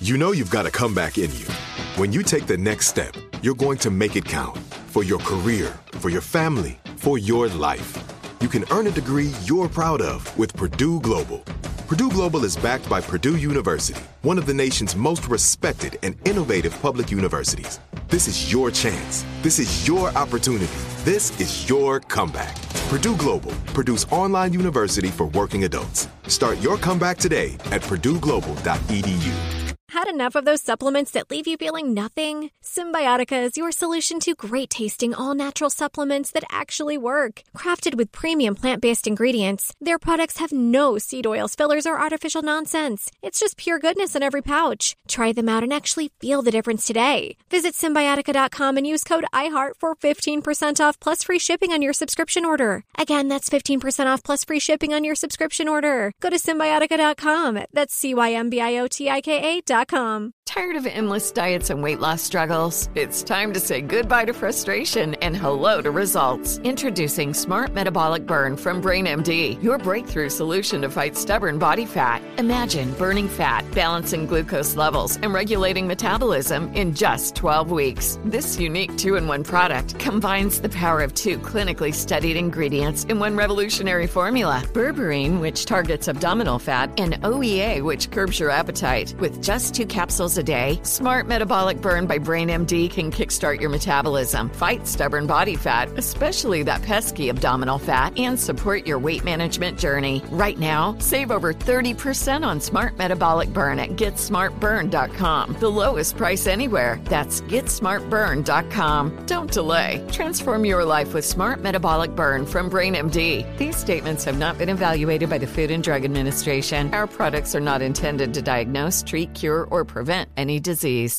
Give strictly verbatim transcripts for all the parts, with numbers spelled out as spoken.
You know you've got a comeback in you. When you take the next step, you're going to make it count for your career, for your family, for your life. You can earn a degree you're proud of with Purdue Global. Purdue Global is backed by Purdue University, one of the nation's most respected and innovative public universities. This is your chance. This is your opportunity. This is your comeback. Purdue Global, Purdue's online university for working adults. Start your comeback today at purdue global dot e d u. Had enough of those supplements that leave you feeling nothing? Symbiotica is your solution to great-tasting, all-natural supplements that actually work. Crafted with premium plant-based ingredients, their products have no seed oils, fillers, or artificial nonsense. It's just pure goodness in every pouch. Try them out and actually feel the difference today. Visit Symbiotica dot com and use code iHeart for fifteen percent off plus free shipping on your subscription order. Again, that's fifteen percent off plus free shipping on your subscription order. Go to Symbiotica dot com. That's C Y M B I O T I K A dot com. Tired of endless diets and weight loss struggles? It's time to say goodbye to frustration and hello to results. Introducing Smart Metabolic Burn from BrainMD, your breakthrough solution to fight stubborn body fat. Imagine burning fat, balancing glucose levels, and regulating metabolism in just twelve weeks. This unique two-in-one product combines the power of two clinically studied ingredients in one revolutionary formula. Berberine, which targets abdominal fat, and O E A, which curbs your appetite. With just two capsules a day, Smart Metabolic Burn by BrainMD can kickstart your metabolism, fight stubborn body fat, especially that pesky abdominal fat, and support your weight management journey. Right now, save over thirty percent on Smart Metabolic Burn at get smart burn dot com. The lowest price anywhere. That's get smart burn dot com. Don't delay. Transform your life with Smart Metabolic Burn from BrainMD. These statements have not been evaluated by the Food and Drug Administration. Our products are not intended to diagnose, treat, cure, or prevent any disease.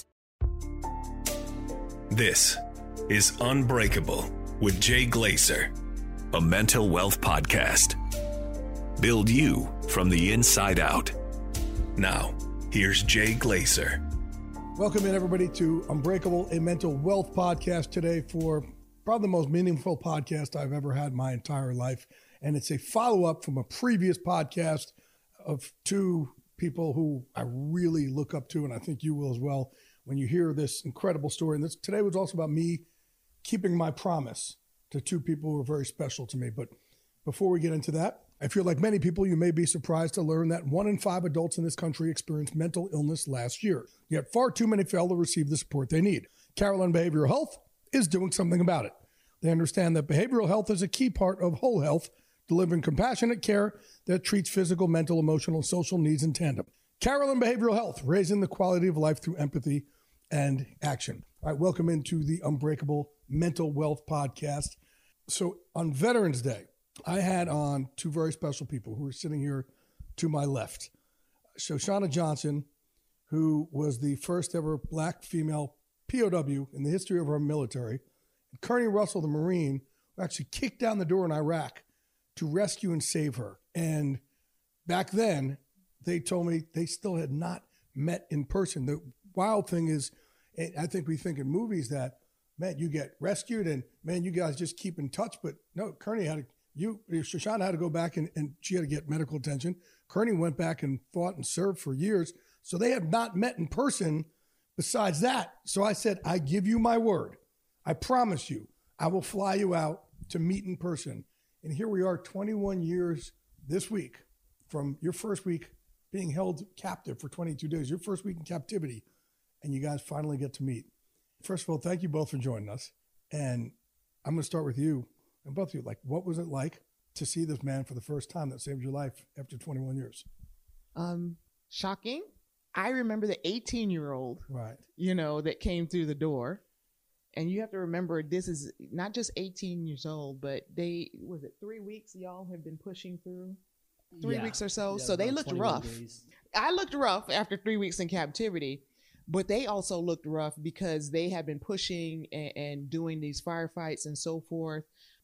This is Unbreakable with Jay Glazer, a mental wealth podcast. Build you from the inside out. Now, here's Jay Glazer. Welcome in, everybody, to Unbreakable, a mental wealth podcast today for probably the most meaningful podcast I've ever had in my entire life. And it's a follow-up from a previous podcast of two people who I really look up to, and I think you will as well, when you hear this incredible story. And this today was also about me keeping my promise to two people who are very special to me. But before we get into that, I feel like many people, you may be surprised to learn that one in five adults in this country experienced mental illness last year. Yet far too many fail to receive the support they need. Carelon Behavioral Health is doing something about it. They understand that behavioral health is a key part of whole health, delivering compassionate care that treats physical, mental, emotional, and social needs in tandem. Carelon Behavioral Health, raising the quality of life through empathy and action. All right, welcome into the Unbreakable Mental Wealth Podcast. So on Veterans Day, I had on two very special people who are sitting here to my left. Shoshana Johnson, who was the first ever black female P O W in the history of our military, and Kearney Russell, the Marine, who actually kicked down the door in Iraq to rescue and save her. And back then, they told me they still had not met in person. The wild thing is, I think we think in movies that, man, you get rescued and, man, you guys just keep in touch. But no, Kearney had to, you, Shoshana had to go back and, and she had to get medical attention. Kearney went back and fought and served for years. So they have not met in person besides that. So I said, I give you my word. I promise you, I will fly you out to meet in person. And here we are twenty-one years this week from your first week being held captive for twenty-two days, your first week in captivity, and you guys finally get to meet. First of all, thank you both for joining us. And I'm going to start with you and both of you. Like, what was it like to see this man for the first time that saved your life after twenty-one years? Um, shocking. I remember the eighteen-year-old, right, you know, that came through the door. And you have to remember, this is not just eighteen years old, but they, was it three weeks y'all have been pushing through? Three yeah. weeks or so. Yeah, so they looked rough. Days. I looked rough after three weeks in captivity, but they also looked rough because they had been pushing and, and doing these firefights and so forth.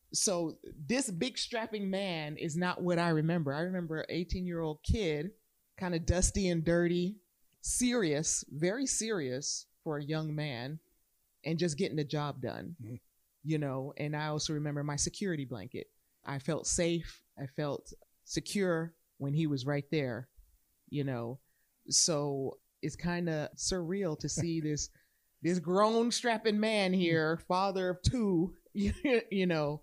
So this big strapping man is not what I remember. I remember an eighteen-year-old kid, kind of dusty and dirty, serious, very serious for a young man, and just getting the job done, mm-hmm. you know. And I also remember my security blanket. I felt safe. I felt secure when he was right there, you know. So it's kind of surreal to see this this grown strapping man here, father of two, you, you know.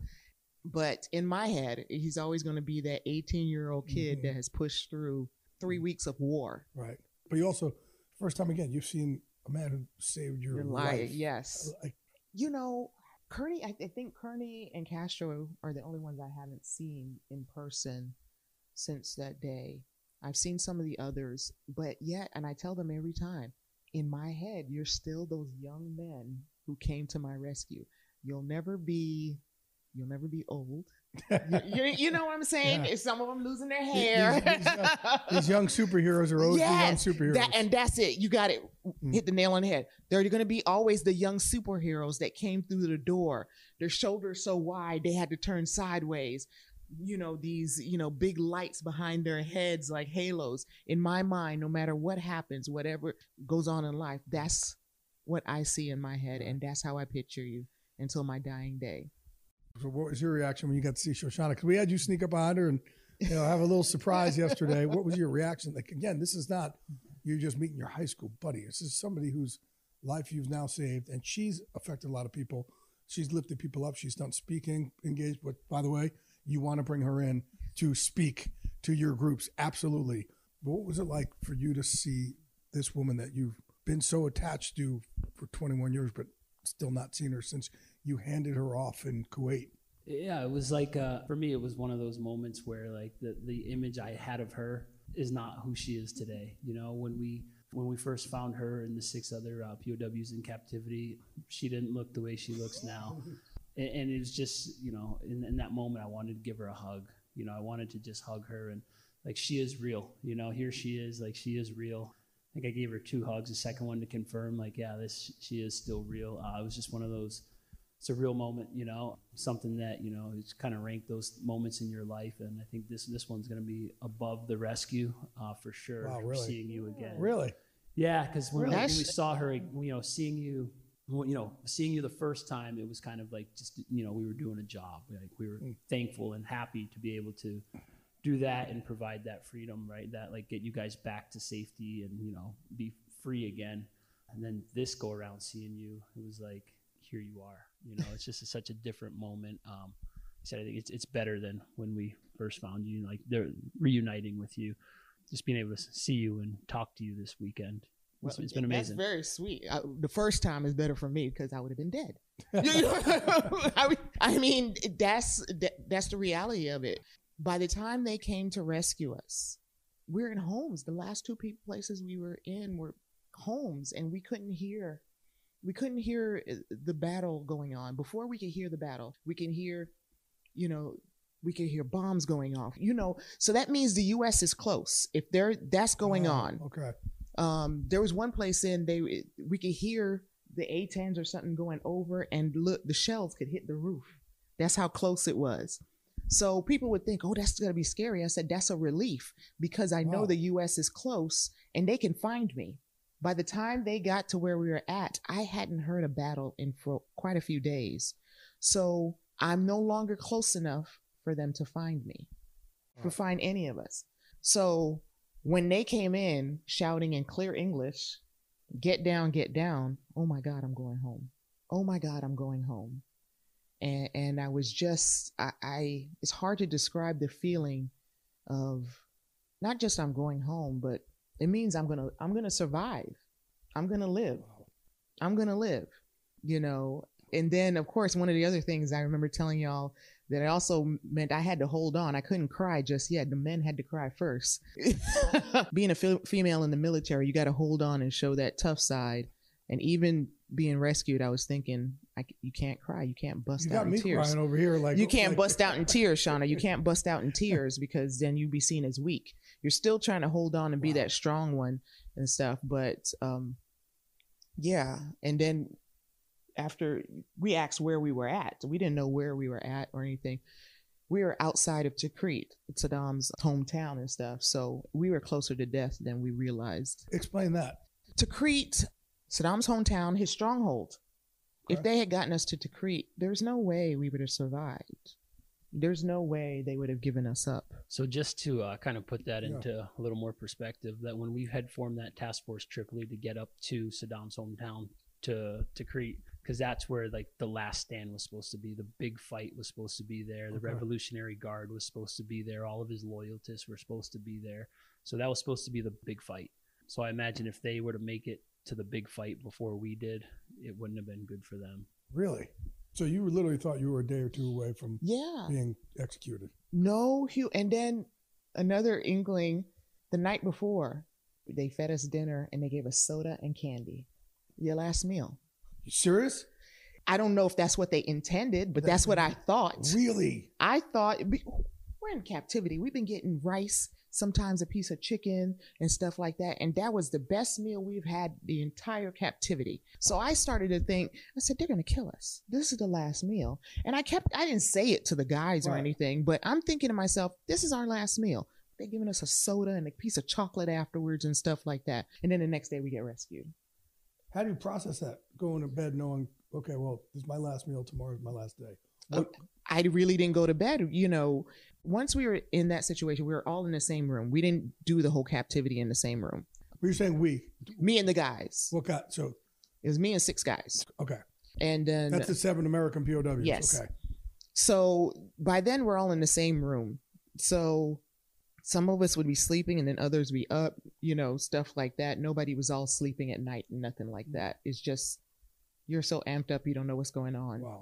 But in my head, he's always going to be that eighteen-year-old kid mm-hmm. that has pushed through three weeks of war. Right. But you also, first time again, you've seen a man who saved your, your life. life. Yes. Like, you know, Kearney, I, I think Kearney and Castro are the only ones I haven't seen in person since that day. I've seen some of the others, but yet, and I tell them every time, in my head, you're still those young men who came to my rescue. You'll never be, you'll never be old. you, you, you know what I'm saying? Yeah. Some of them losing their hair. These, these, young, these young superheroes are always yes, the young superheroes. That, and that's it. You got it. Mm. Hit the nail on the head. They're going to be always the young superheroes that came through the door. Their shoulders so wide, they had to turn sideways. You know, these, you know, big lights behind their heads like halos. In my mind, no matter what happens, whatever goes on in life, that's what I see in my head. And that's how I picture you until my dying day. So what was your reaction when you got to see Shoshana? Because we had you sneak up behind her and, you know, have a little surprise yesterday. What was your reaction? Like, again, this is not you just meeting your high school buddy. This is somebody whose life you've now saved, and she's affected a lot of people. She's lifted people up. She's done speaking engaged. But by the way, you want to bring her in to speak to your groups. Absolutely. But what was it like for you to see this woman that you've been so attached to for twenty-one years, but still not seen her since you handed her off in Kuwait? Yeah, it was like, uh, for me, it was one of those moments where like the, the image I had of her is not who she is today. You know, when we when we first found her and the six other uh, P O Ws in captivity, she didn't look the way she looks now. and, and it was just, you know, in, in that moment, I wanted to give her a hug. You know, I wanted to just hug her and like, she is real. You know, here she is, like she is real. I think I gave her two hugs, the second one to confirm, like, yeah, this she is still real. Uh, it was just one of those, it's a real moment, you know, something that, you know, it's kind of ranked those moments in your life. And I think this this one's going to be above the rescue uh, for sure. Wow, really? Seeing you again. Really? Yeah, because when, when we saw her, you know, seeing you, you know, seeing you the first time, it was kind of like just, you know, we were doing a job. Like we were mm. thankful and happy to be able to do that and provide that freedom, right? That like get you guys back to safety and, you know, be free again. And then this go around seeing you, it was like, here you are. You know, it's just a, such a different moment. Um, I said, I think it's it's better than when we first found you. Like they're reuniting with you, just being able to see you and talk to you this weekend. It's, well, it's been amazing. That's very sweet. I, the first time is better for me because I would have been dead. I, I mean, that's that, that's the reality of it. By the time they came to rescue us, we were in homes. The last two places we were in were homes, and we couldn't hear. We couldn't hear the battle going on. Before we could hear the battle, we can hear, you know, we could hear bombs going off, you know. So that means the U S is close. If there, that's going oh, on. Okay. Um, there was one place in they we could hear the A tens or something going over, and look, the shells could hit the roof. That's how close it was. So people would think, oh, that's gonna be scary. I said, that's a relief because I know wow. the U S is close and they can find me. By the time they got to where we were at, I hadn't heard a battle in for quite a few days. So I'm no longer close enough for them to find me, right. to find any of us. So when they came in shouting in clear English, get down, get down. Oh my God, I'm going home. Oh my God, I'm going home. And, and I was just, I, I, it's hard to describe the feeling of not just I'm going home, but it means I'm going to, I'm going to survive. I'm going to live. I'm going to live, you know? And then of course, one of the other things I remember telling y'all that it also meant I had to hold on. I couldn't cry just yet. The men had to cry first. Being a f- female in the military, you got to hold on and show that tough side. And even being rescued, I was thinking, I, you can't cry. You can't bust you out in tears. You got me crying over here. Like you can't like, bust out in tears, Shauna. You can't bust out in tears because then you'd be seen as weak. You're still trying to hold on and be wow. that strong one and stuff. But um, yeah. And then after we asked where we were at, we didn't know where we were at or anything. We were outside of Tikrit, Saddam's hometown and stuff. So we were closer to death than we realized. Explain that. Tikrit, Saddam's hometown, his stronghold. Okay. If they had gotten us to Tikrit, there's no way we would have survived. There's no way they would have given us up. So just to uh, kind of put that Yeah. into a little more perspective, that when we had formed that task force Tripoli to get up to Saddam's hometown to to Crete, because that's where like the last stand was supposed to be, the big fight was supposed to be there, the Okay. Revolutionary Guard was supposed to be there, all of his loyalists were supposed to be there. So that was supposed to be the big fight. So I imagine if they were to make it to the big fight before we did, it wouldn't have been good for them. Really? So you literally thought you were a day or two away from Yeah. being executed. No, Hugh. And then another inkling, the night before, they fed us dinner and they gave us soda and candy. Your last meal. You serious? I don't know if that's what they intended, but that's what I thought. Really? I thought, we're in captivity. We've been getting rice, sometimes a piece of chicken and stuff like that. And that was the best meal we've had the entire captivity. So I started to think, I said, they're going to kill us. This is the last meal. And I kept, I didn't say it to the guys or Right. anything, but I'm thinking to myself, this is our last meal. They're giving us a soda and a piece of chocolate afterwards and stuff like that. And then the next day we get rescued. How do you process that? Going to bed knowing, okay, well, this is my last meal. Tomorrow's my last day. What, I really didn't go to bed. You know, once we were in that situation, we were all in the same room. We didn't do the whole captivity in the same room. were you saying we? Me and the guys. What got, so, It was me and six guys. okay. And then, That's the seven American P O Ws. Yes. Okay. so by then we're all in the same room. So some of us would be sleeping and then others be up, you know, stuff like that. Nobody was all sleeping at night and nothing like that. It's just, you're so amped up, you don't know what's going on. Wow.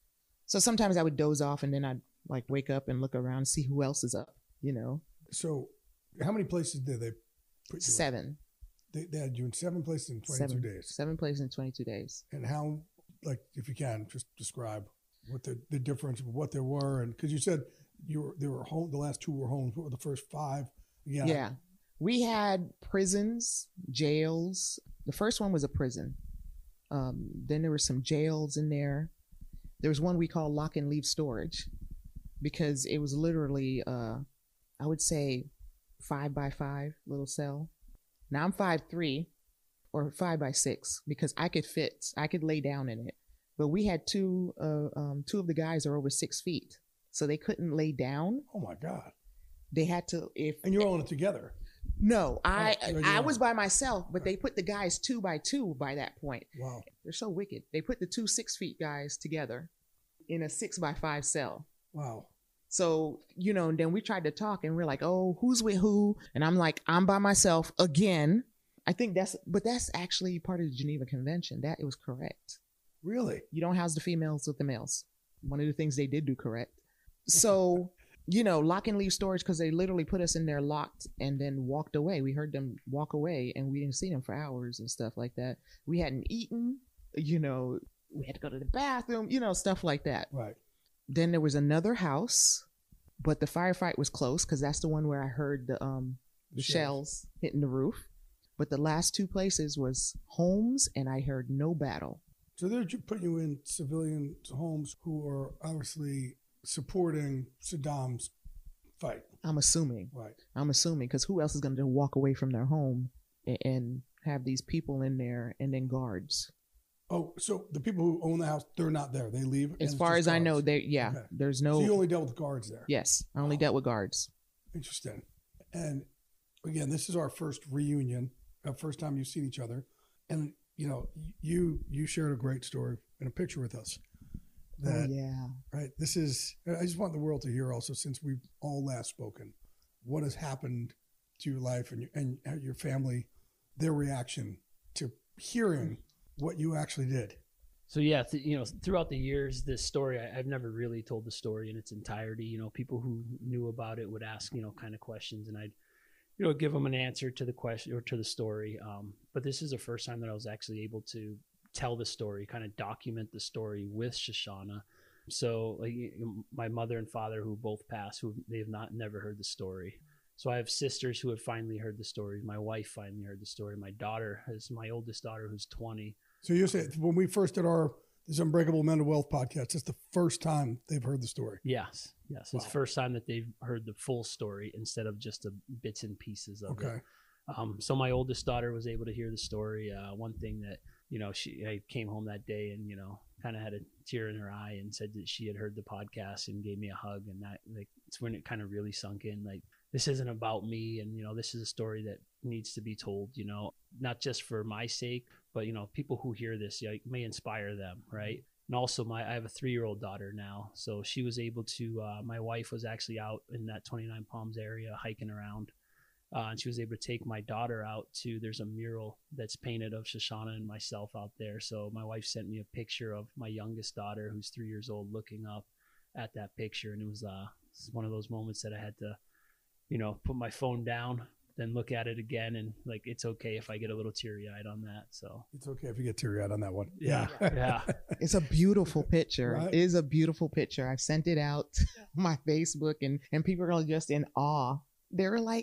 So sometimes I would doze off and then I'd like wake up and look around, see who else is up, you know. So how many places did they put you in? Seven. They, they had you in seven places in twenty-two Seven. days. Seven places in twenty-two days. And how, like, if you can, just describe what the, the difference of what there were. And because you said you were, they were home, the last two were homes. What were the first five? Yeah. Yeah. We had prisons, jails. The first one was a prison. Um, then there were some jails in there. There was one we call lock and leave storage because it was literally, uh, I would say, five by five little cell. Now I'm five three or five by six because I could fit, I could lay down in it. But we had two, uh, um, two of the guys are over six feet, so they couldn't lay down. Oh my God. They had to, if And you're all in it together. no, I Oh, you're I on. was by myself, but they put the guys two by two by that point. Wow. They're so wicked. They put the two six feet guys together in a six by five cell. Wow. So, you know, and then we tried to talk and we're like, oh, who's with who? And I'm like, I'm by myself again. I think that's, but that's actually part of the Geneva Convention. That it was correct. Really? You don't house the females with the males. One of the things they did do correct. So, you know, lock and leave storage because they literally put us in there locked and then walked away. We heard them walk away and we didn't see them for hours and stuff like that. We hadn't eaten, you know, we had to go to the bathroom, you know, stuff like that. Right. Then there was another house, but the firefight was close because that's the one where I heard the um the Shells. shells hitting the roof. But the last two places was homes and I heard no battle. So they're ju- putting you in civilian homes who are obviously supporting Saddam's fight. I'm assuming. Right. I'm assuming because who else is going to walk away from their home and, and have these people in there and then guards? Oh, so the people who own the house, they're not there. They leave. and As it's far just as I know, guards. they yeah. Okay. There's So no. you only dealt with guards there. Yes, I only Wow. dealt with guards. Interesting. And again, this is our first reunion, our first time you've seen each other. And, you know, you you shared a great story and a picture with us. That, oh yeah. right, this is, I just want the world to hear also, since we've all last spoken, what has happened to your life and your, and your family, their reaction to hearing what you actually did. So yeah, th- you know, throughout the years, this story, I, I've never really told the story in its entirety. You know, people who knew about it would ask, you know, kind of questions, and I'd, you know, give them an answer to the question or to the story. Um, but this is the first time that I was actually able to tell the story, kind of document the story with Shoshana. So like you know, my mother and father, who both passed, who they have not never heard the story. So I have sisters who have finally heard the story. My wife finally heard the story. My daughter is my oldest daughter, who's twenty. So you said when we first did our this Unbreakable Mental Wealth podcast, it's the first time they've heard the story. Yes, yes. It's the first time that they've heard the full story instead of just the bits and pieces of Okay. it. Um, so my oldest daughter was able to hear the story. Uh, one thing that, you know, she I came home that day and, you know, kind of had a tear in her eye and said that she had heard the podcast and gave me a hug. And that, like, it's when it kind of really sunk in, like, this isn't about me. And, you know, this is a story that needs to be told, you know, not just for my sake, but, you know, people who hear this, like, may inspire them. Right. And also my, I have a three-year-old daughter now. So she was able to, uh, my wife was actually out in that twenty-nine Palms area hiking around. Uh, and she was able to take my daughter out to, there's a mural that's painted of Shoshana and myself out there. So my wife sent me a picture of my youngest daughter, who's three years old, looking up at that picture. And it was, uh, it was one of those moments that I had to, you know, put my phone down, then look at it again. And like, it's okay if I get a little teary eyed on that. So it's okay if you get teary eyed on that one. Yeah. Yeah. It's a beautiful picture. Right? It is a beautiful picture. I've sent it out on my Facebook and, and people are just in awe. They're like,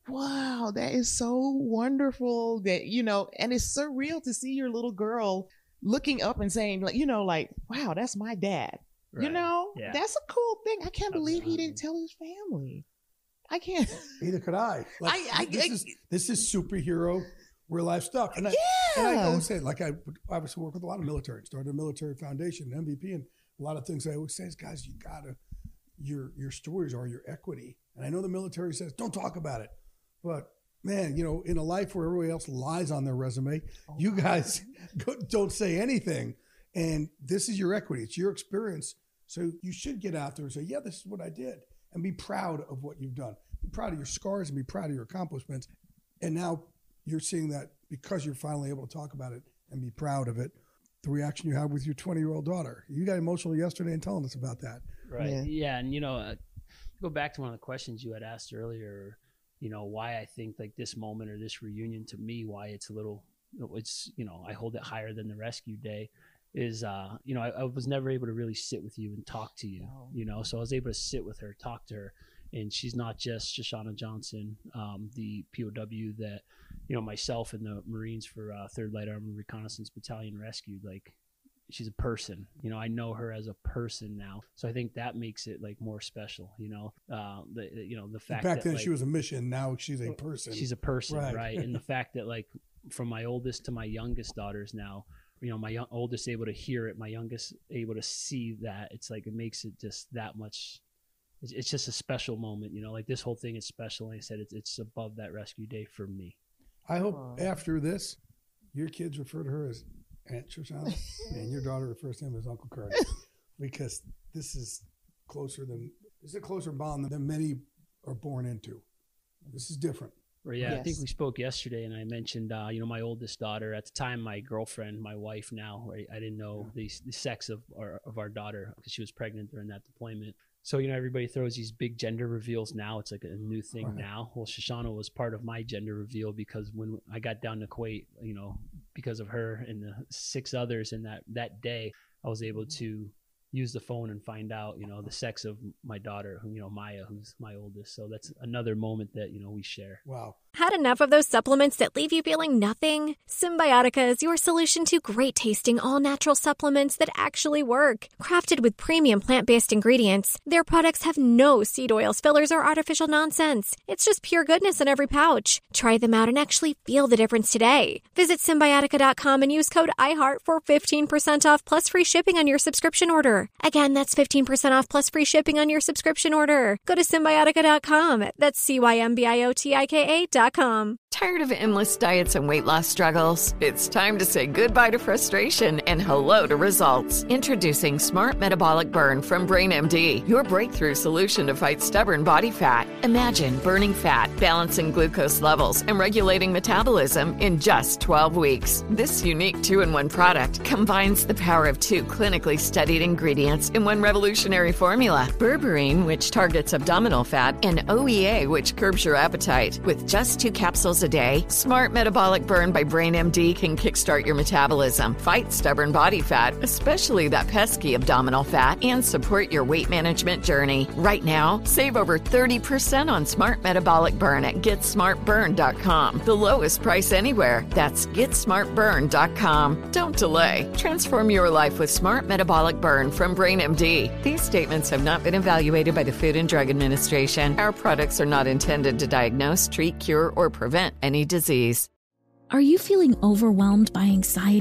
wow, that is so wonderful that, you know, and it's surreal to see your little girl looking up and saying, like, you know, like, wow, that's my dad. Right. You know, yeah. That's a cool thing. I can't believe he didn't tell his family. I can't. Either could I. Like, I, I this, I, is, this is superhero real life stuff. And I, yeah. and I always say, like, I obviously work with a lot of military, started a military foundation, M V P, and a lot of things I always say is, guys, you gotta, your your stories are your equity. And I know the military says, don't talk about it. But man, you know, in a life where everybody else lies on their resume, oh, you guys go, don't say anything. And this is your equity. It's your experience. So you should get out there and say, yeah, this is what I did. And be proud of what you've done. Be proud of your scars and be proud of your accomplishments. And now you're seeing that because you're finally able to talk about it and be proud of it. The reaction you have with your twenty-year-old daughter. You got emotional yesterday and telling us about that. Right. Yeah. yeah and, you know, uh, go back to one of the questions you had asked earlier, you know, why I think like this moment or this reunion to me, why it's a little, it's, you know, I hold it higher than the rescue day is, uh, you know, I, I was never able to really sit with you and talk to you, oh. you know, so I was able to sit with her, talk to her, and she's not just Shoshana Johnson, um, the P O W that, you know, myself and the Marines for uh, third Light Armored Reconnaissance Battalion rescued, like, she's a person, you know, I know her as a person now. So I think that makes it like more special, you know, uh, the, you know, the fact back that then like, she was a mission. Now she's a person. She's a person. Right. right? And the fact that like from my oldest to my youngest daughters now, you know, my young, oldest able to hear it, my youngest able to see that, it's like, it makes it just that much, it's, it's just a special moment, you know, like this whole thing is special. Like I said, it's, it's above that rescue day for me. I hope Aww. After this, your kids refer to her as Aunt Shoshana, and your daughter refers to him as Uncle Curtis, because this is closer than this is a closer bond than many are born into. This is different. Well, yeah, yes. I think we spoke yesterday, and I mentioned, uh, you know, my oldest daughter at the time, my girlfriend, my wife now. Right? I didn't know the, the sex of our of our daughter because she was pregnant during that deployment. So, you know, everybody throws these big gender reveals now. It's like a new thing right. now. Well, Shoshana was part of my gender reveal because when I got down to Kuwait, you know, because of her and the six others in that, that day, I was able to use the phone and find out, you know, the sex of my daughter, who, you know, Maya, who's my oldest. So that's another moment that, you know, we share. Wow. Had enough of those supplements that leave you feeling nothing? Symbiotica is your solution to great tasting all-natural supplements that actually work. Crafted with premium plant-based ingredients, their products have no seed oils, fillers, or artificial nonsense. It's just pure goodness in every pouch. Try them out and actually feel the difference today. Visit Symbiotica dot com and use code iHeart for fifteen percent off plus free shipping on your subscription order. Again, that's fifteen percent off plus free shipping on your subscription order. Go to Symbiotica dot com. That's C Y M B I O T I K A dot com. Tired of endless diets and weight loss struggles? It's time to say goodbye to frustration and hello to results. Introducing Smart Metabolic Burn from BrainMD, your breakthrough solution to fight stubborn body fat. Imagine burning fat, balancing glucose levels, and regulating metabolism in just twelve weeks. This unique two-in-one product combines the power of two clinically studied ingredients in one revolutionary formula. Berberine, which targets abdominal fat, and O E A, which curbs your appetite. With just two capsules a day, Smart Metabolic Burn by BrainMD can kickstart your metabolism, fight stubborn body fat, especially that pesky abdominal fat, and support your weight management journey. Right now, save over thirty percent on Smart Metabolic Burn at Get Smart Burn dot com. The lowest price anywhere. That's Get Smart Burn dot com. Don't delay. Transform your life with Smart Metabolic Burn from BrainMD. These statements have not been evaluated by the Food and Drug Administration. Our products are not intended to diagnose, treat, cure, or prevent any disease. Are you feeling overwhelmed by anxiety?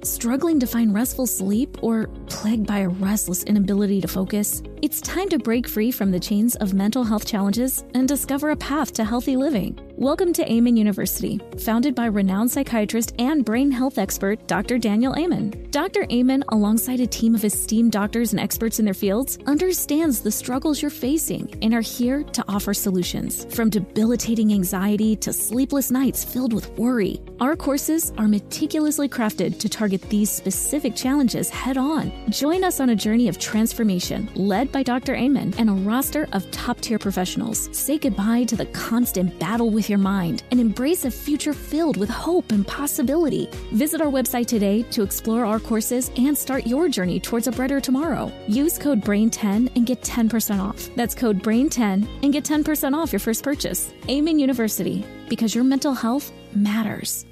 Struggling to find restful sleep or plagued by a restless inability to focus? It's time to break free from the chains of mental health challenges and discover a path to healthy living. Welcome to Amen University, founded by renowned psychiatrist and brain health expert Doctor Daniel Amen. Doctor Amen, alongside a team of esteemed doctors and experts in their fields, understands the struggles you're facing and are here to offer solutions. From debilitating anxiety to sleepless nights filled with worry, our courses are meticulously crafted to target these specific challenges head on. Join us on a journey of transformation led by Doctor Amen and a roster of top-tier professionals. Say goodbye to the constant battle with your mind and embrace a future filled with hope and possibility. Visit our website today to explore our courses and start your journey towards a brighter tomorrow. Use code brain ten and get ten percent off. That's code brain ten and get ten percent off your first purchase. Amen University, because your mental health matters.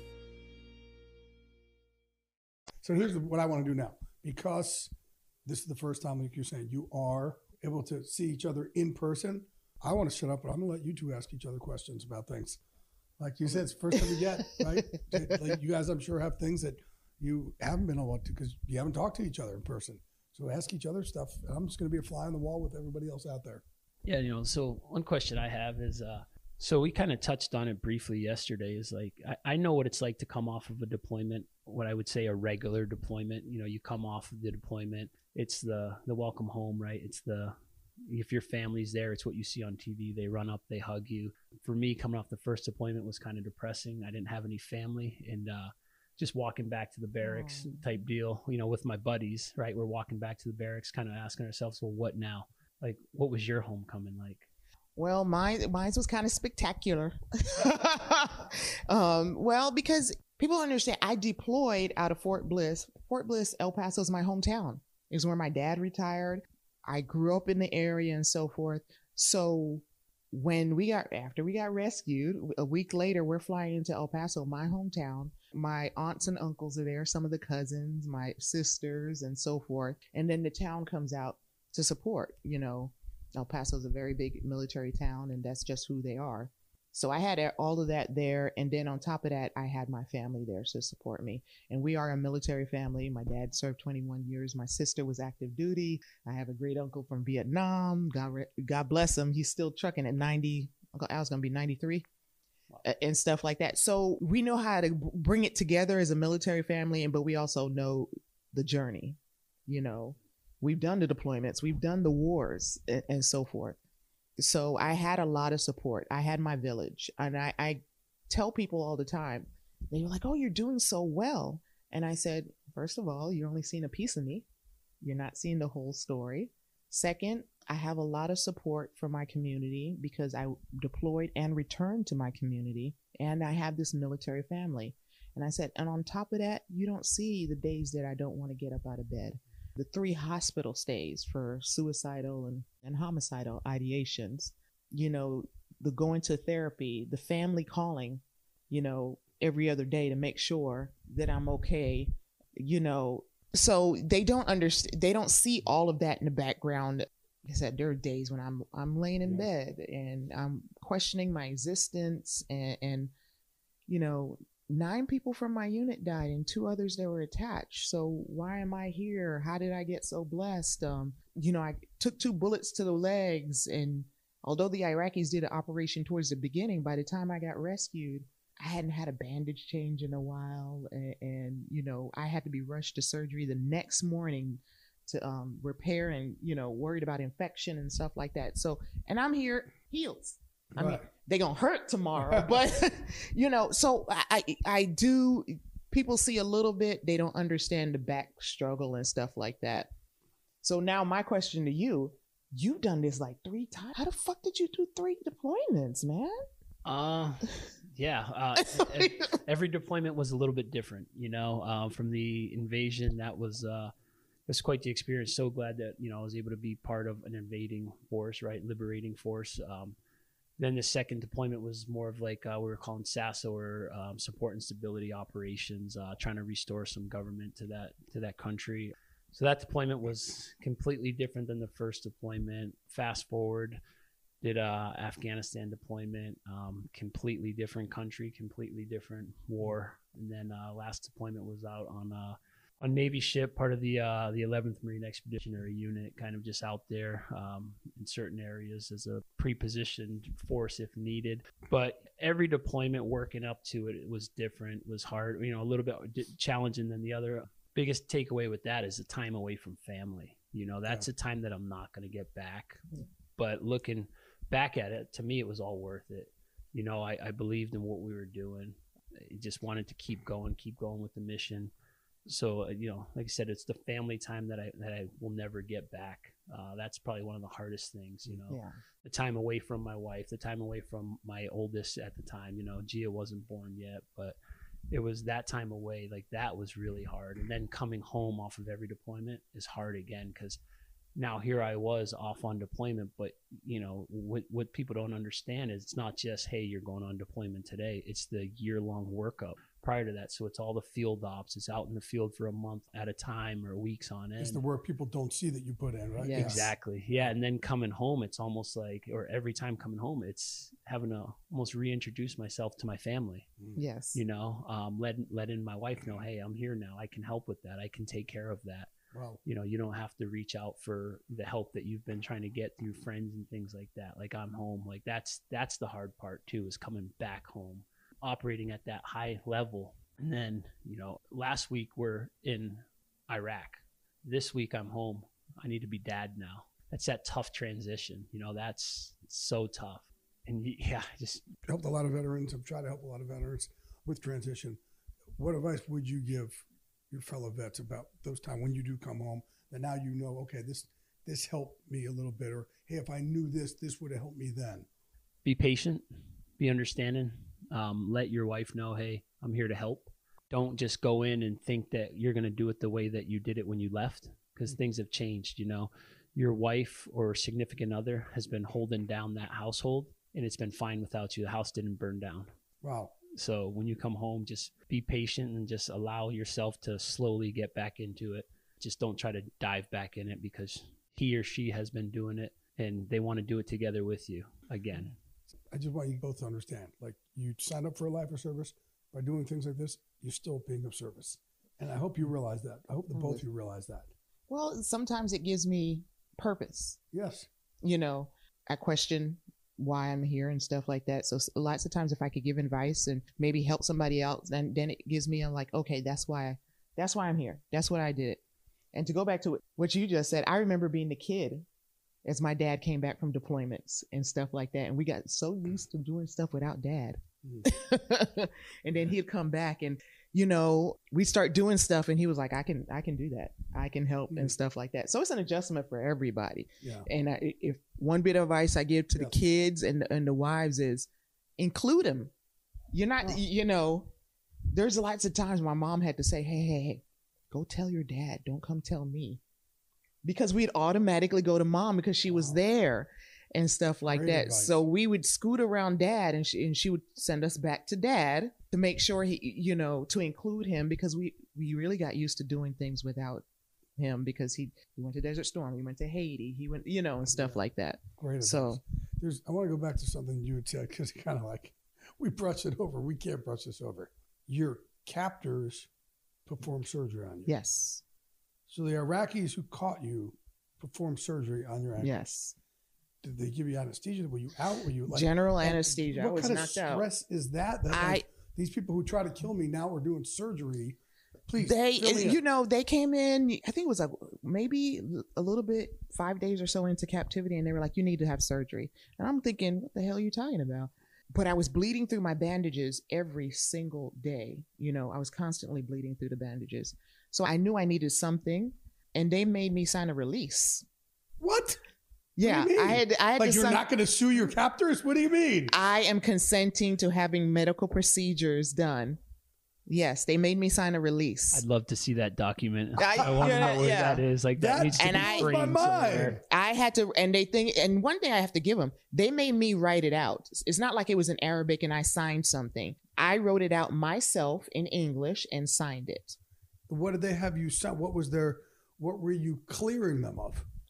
So here's what I want to do now. Because this is the first time, like you're saying, you are able to see each other in person, I want to shut up, but I'm going to let you two ask each other questions about things. Like you said, it's the first time you get, right? Like you guys, I'm sure, have things that you haven't been able to because you haven't talked to each other in person. So ask each other stuff. I'm just going to be a fly on the wall with everybody else out there. Yeah, you know, so one question I have is, uh, so we kind of touched on it briefly yesterday, is like, I, I know what it's like to come off of a deployment, what I would say a regular deployment. You know, you come off of the deployment, it's the the welcome home, right? It's the, if your family's there, it's what you see on T V. They run up, they hug you. For me, coming off the first deployment was kind of depressing. I didn't have any family, and uh, just walking back to the barracks oh. type deal, you know, with my buddies, right? We're walking back to the barracks, kind of asking ourselves, well, what now? Like, what was your homecoming like? Well, mine, mine was kind of spectacular. um, well, because people understand, I deployed out of Fort Bliss. Fort Bliss, El Paso is my hometown. It was where my dad retired. I grew up in the area and so forth. So when we got, after we got rescued, a week later, we're flying into El Paso, my hometown. My aunts and uncles are there, some of the cousins, my sisters and so forth. And then the town comes out to support, you know. El Paso is a very big military town, and that's just who they are. So I had all of that there. And then on top of that, I had my family there to support me. And we are a military family. My dad served twenty-one years. My sister was active duty. I have a great uncle from Vietnam. God, God bless him. He's still trucking at ninety. Uncle Al's going to be ninety-three wow. and stuff like that. So we know how to bring it together as a military family, and but we also know the journey, you know. We've done the deployments, we've done the wars and, and so forth. So I had a lot of support. I had my village, and I, I tell people all the time, they were like, oh, you're doing so well. And I said, first of all, you're only seeing a piece of me. You're not seeing the whole story. Second, I have a lot of support from my community because I deployed and returned to my community, and I have this military family. And I said, and on top of that, you don't see the days that I don't want to get up out of bed. The three hospital stays for suicidal and, and homicidal ideations, you know, the going to therapy, the family calling, you know, every other day to make sure that I'm okay, you know. So they don't understand, they don't see all of that in the background. Like I said, there are days when I'm I'm laying in yeah. bed and I'm questioning my existence, and, and you know, nine people from my unit died and two others that were attached. So why am I here? How did I get so blessed? Um, you know, I took two bullets to the legs, and although the Iraqis did an operation towards the beginning, by the time I got rescued, I hadn't had a bandage change in a while. And, and you know, I had to be rushed to surgery the next morning to um, repair and, you know, worried about infection and stuff like that. So, and I'm here heels. I mean, they're going to hurt tomorrow, but, you know, so I, I do, people see a little bit, they don't understand the back struggle and stuff like that. So now my question to you, you've done this like three times. How the fuck did you do three deployments, man? Uh, yeah. Uh, every deployment was a little bit different, you know, um, from the invasion. That was, uh, it was quite the experience. So glad that, you know, I was able to be part of an invading force, right? Liberating force. Um, Then the second deployment was more of like uh, we were calling S A S O, or um, support and stability operations, uh, trying to restore some government to that to that country. So that deployment was completely different than the first deployment. Fast forward, did a Afghanistan deployment, um, completely different country, completely different war. And then uh, last deployment was out on uh, a Navy ship, part of the uh, the eleventh Marine Expeditionary Unit, kind of just out there um, in certain areas as a pre-positioned force if needed. But every deployment working up to it, it was different, was hard, you know, a little bit challenging than the other. Biggest takeaway with that is the time away from family. You know, that's yeah. a time that I'm not going to get back. But looking back at it, to me, it was all worth it. You know, I, I believed in what we were doing. I just wanted to keep going, keep going with the mission. So, uh, you know, like I said, it's the family time that I that I will never get back. Uh, that's probably one of the hardest things, you know, yeah. the time away from my wife, the time away from my oldest at the time. You know, Gia wasn't born yet, but it was that time away. Like, that was really hard. And then coming home off of every deployment is hard again, because now here I was off on deployment, but you know, what, what people don't understand is it's not just, hey, you're going on deployment today. It's the year long workup prior to that. So it's all the field ops. It's out in the field for a month at a time or weeks on end. It's the work people don't see that you put in, right? Yes. Exactly. Yeah. And then coming home, it's almost like, or every time coming home, it's having to almost reintroduce myself to my family. Yes. You know, um, let, letting my wife know, hey, I'm here now. I can help with that. I can take care of that. Wow. You know, you don't have to reach out for the help that you've been trying to get through friends and things like that. Like, I'm home. Like, that's that's the hard part too, is coming back home, operating at that high level. And then, you know, last week we're in Iraq. This week I'm home. I need to be dad now. That's that tough transition. You know, that's so tough. And yeah, just helped a lot of veterans. I've tried to help a lot of veterans with transition. What advice would you give your fellow vets about those times when you do come home, that now you know, okay, this this helped me a little bit, or hey, if I knew this, this would have helped me then? Be patient, be understanding. Um, let your wife know, hey, I'm here to help. Don't just go in and think that you're going to do it the way that you did it when you left, because mm-hmm. things have changed. You know, your wife or significant other has been holding down that household, and it's been fine without you. The house didn't burn down. Wow. So when you come home, just be patient and just allow yourself to slowly get back into it. Just don't try to dive back in it, because he or she has been doing it and they want to do it together with you again. I just want you both to understand, like, you sign up for a life of service. By doing things like this, you're still being of service. And I hope you realize that. I hope that both of you realize that. Well, sometimes it gives me purpose. Yes. You know, I question why I'm here and stuff like that. So lots of times if I could give advice and maybe help somebody else, then then it gives me a like, okay, that's why that's why I'm here. That's what I did. And to go back to what you just said, I remember being the kid as my dad came back from deployments and stuff like that. And we got so used to doing stuff without dad. Mm. And then he'd come back and, you know, we start doing stuff and he was like, I can, I can do that. I can help mm. and stuff like that. So it's an adjustment for everybody. Yeah. And I, if one bit of advice I give to yes. the kids and, and the wives is include them. You're not, oh. you know, there's lots of times my mom had to say, hey, hey, hey, go tell your dad. Don't come tell me. Because we'd automatically go to mom because she was there and stuff like Great that. Advice. So we would scoot around dad and she, and she would send us back to dad to make sure he, you know, to include him, because we, we really got used to doing things without him, because he, he went to Desert Storm. He went to Haiti. He went, you know, and stuff yeah. like that. Great advice. So there's, I want to go back to something you had said, because kind of like we brush it over. We can't brush this over. Your captors performed surgery on you. Yes. So the Iraqis who caught you performed surgery on your ankle. Yes. Did they give you anesthesia? Were you out? Were you like general like, anesthesia? What I was kind knocked of stress out. is that? That I like, these people who try to kill me now are doing surgery. Please, they, you in. know, they came in. I think it was like maybe a little bit, five days or so into captivity, and they were like, "You need to have surgery." And I'm thinking, "What the hell are you talking about?" But I was bleeding through my bandages every single day. You know, I was constantly bleeding through the bandages, so I knew I needed something, and they made me sign a release. What? Yeah, what I had. I had like to you're sign, not going to sue your captors? What do you mean? I am consenting to having medical procedures done. Yes, they made me sign a release. I'd love to see that document. I, I want to yeah, know where yeah. that is. Like that, that needs to and be I, framed my somewhere. I had to, and they think, and one thing I have to give them, they made me write it out. It's not like it was in Arabic and I signed something. I wrote it out myself in English and signed it. What did they have you sign? What was their? What were you clearing them of?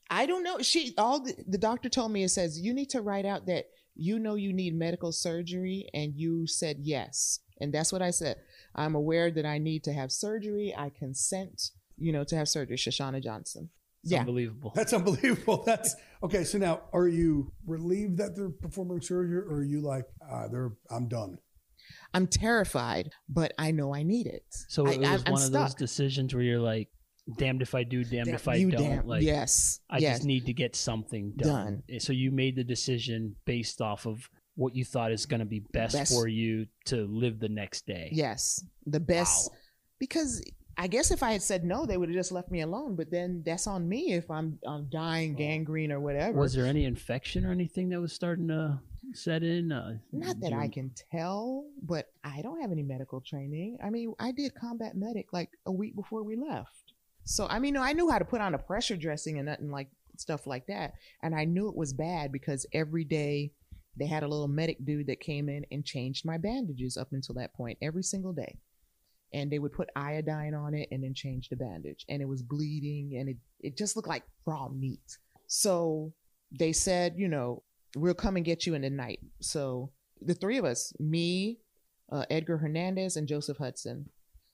I don't know. She all the, the doctor told me, it says you need to write out that you know you need medical surgery, and you said yes. And that's what I said. I'm aware that I need to have surgery. I consent, you know, to have surgery. Shoshana Johnson. It's yeah. unbelievable. That's unbelievable. That's okay. So now, are you relieved that they're performing surgery, or are you like, uh, they're, I'm done? I'm terrified, but I know I need it. So it I, was I'm one of stuck. those decisions where you're like, damned if I do, damned Damn, if I you don't. damn- Like, yes, I yes. just need to get something done. done. So you made the decision based off of what you thought is going to be best, best for you to live the next day. Yes, the best. Wow. Because I guess if I had said no, they would have just left me alone. But then that's on me if I'm, I'm dying, gangrene or whatever. Was there any infection or anything that was starting to set in? Uh, Not that you... I can tell, but I don't have any medical training. I mean, I did combat medic like a week before we left. So, I mean, no, I knew how to put on a pressure dressing and nothing like stuff like that. And I knew it was bad because every day they had a little medic dude that came in and changed my bandages up until that point, every single day. And they would put iodine on it and then change the bandage. And it was bleeding and it, it just looked like raw meat. So they said, you know, we'll come and get you in the night. So the three of us, me, uh, Edgar Hernandez, and Joseph Hudson,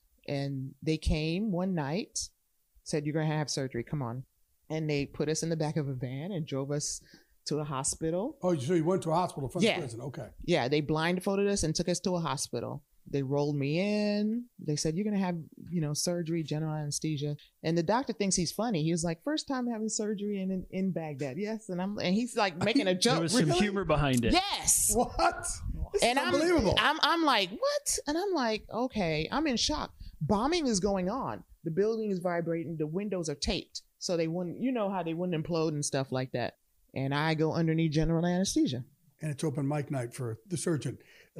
and they came one night, said, you're going to have surgery. Come on. And they put us in the back of a van and drove us to a hospital. Oh, so you went to a hospital from yeah. the prison. Okay. Yeah. They blindfolded us and took us to a hospital. They rolled me in. They said, you're going to have, you know, surgery, general anesthesia. And the doctor thinks he's funny. He was like, first time having surgery in, in, in Baghdad. Yes. And I'm, and he's like making a joke. There was some really? humor behind it. Yes. What? This and is I'm, unbelievable. I'm, I'm like, what? And I'm like, okay, I'm in shock. Bombing is going on. The building is vibrating. The windows are taped. So they wouldn't, you know how they wouldn't implode and stuff like that. And I go underneath general anesthesia. And it's open mic night for the surgeon.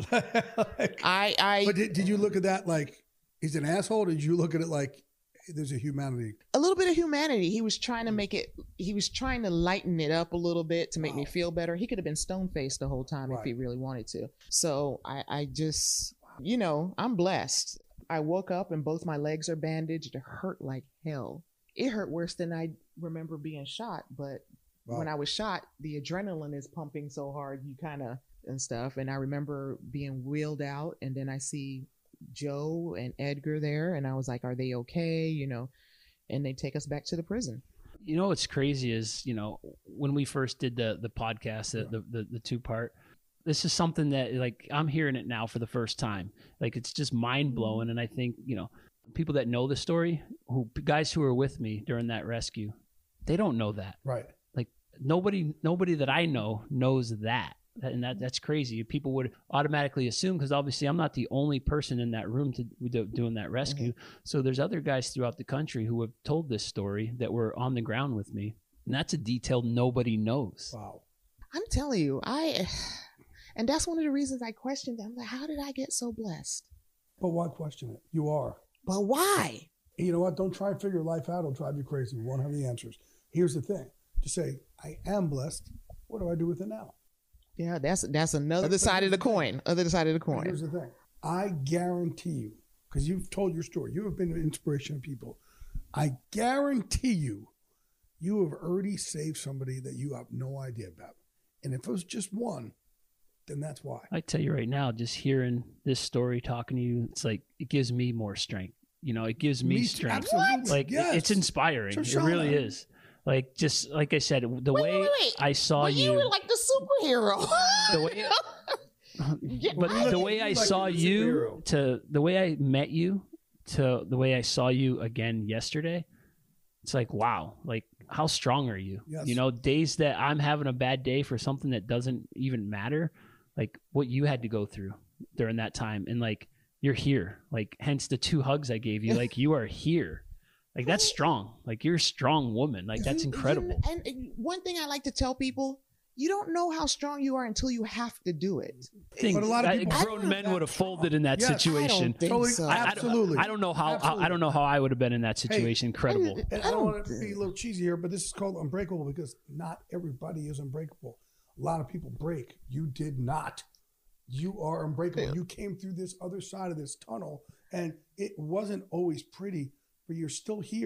like, I, I, but did, did you look at that like he's an asshole? Or did you look at it like there's a humanity? A little bit of humanity. He was trying to make it, he was trying to lighten it up a little bit to make wow. me feel better. He could have been stone-faced the whole time right. if he really wanted to. So I, I just, you know, I'm blessed. I woke up and both my legs are bandaged. It hurt like hell. It hurt worse than I remember being shot. But wow. when I was shot, the adrenaline is pumping so hard, you kind of, and stuff. And I remember being wheeled out, and then I see Joe and Edgar there, and I was like, are they okay? You know, and they take us back to the prison. You know, what's crazy is, you know, when we first did the, the podcast, the, the, the, the two part, this is something that like, I'm hearing it now for the first time. Like, it's just mind blowing. And I think, you know, people that know the story, who guys who were with me during that rescue, they don't know that. Right. Like nobody, nobody that I know knows that. And that that's crazy. People would automatically assume, because obviously I'm not the only person in that room to do, doing that rescue. Mm-hmm. So there's other guys throughout the country who have told this story that were on the ground with me. And that's a detail nobody knows. Wow. I'm telling you, I, and that's one of the reasons I questioned them. Like, how did I get so blessed? But why question it? You are. But why? You know what? Don't try and figure your life out. It'll drive you crazy. You won't have the answers. Here's the thing. To say, I am blessed. What do I do with it now? Yeah, that's that's another but, side but of the coin. Other side of the coin. Here's the thing. I guarantee you, because you've told your story, you have been an inspiration to people. I guarantee you, you have already saved somebody that you have no idea about. And if it was just one, then that's why. I tell you right now, just hearing this story, talking to you, it's like, it gives me more strength. You know, it gives me, me strength. Absolutely. Like, yes. It's inspiring. Shoshana. It really is. Like, just like I said, the wait, way wait, wait. I saw well, you. You were like the superhero. the way, but the way I like saw you to the way I met you to the way I saw you again yesterday, it's like, wow, like, how strong are you? Yes. You know, days that I'm having a bad day for something that doesn't even matter, like what you had to go through during that time. And like, you're here, like, hence the two hugs I gave you, like, you are here. Like, that's strong. Like, you're a strong woman. Like, that's incredible. And, and one thing I like to tell people, you don't know how strong you are until you have to do it. Think, but a lot of people, grown men would have folded in that yes, situation. I don't think totally, I, so. I, Absolutely. I don't know how. I, I don't know how I would have been in that situation. Hey, Incredible. And, and I don't want to be a little cheesy here, but this is called Unbreakable because not everybody is unbreakable. A lot of people break. You did not. You are unbreakable. Yeah. You came through this other side of this tunnel, and it wasn't always pretty. But you're still here,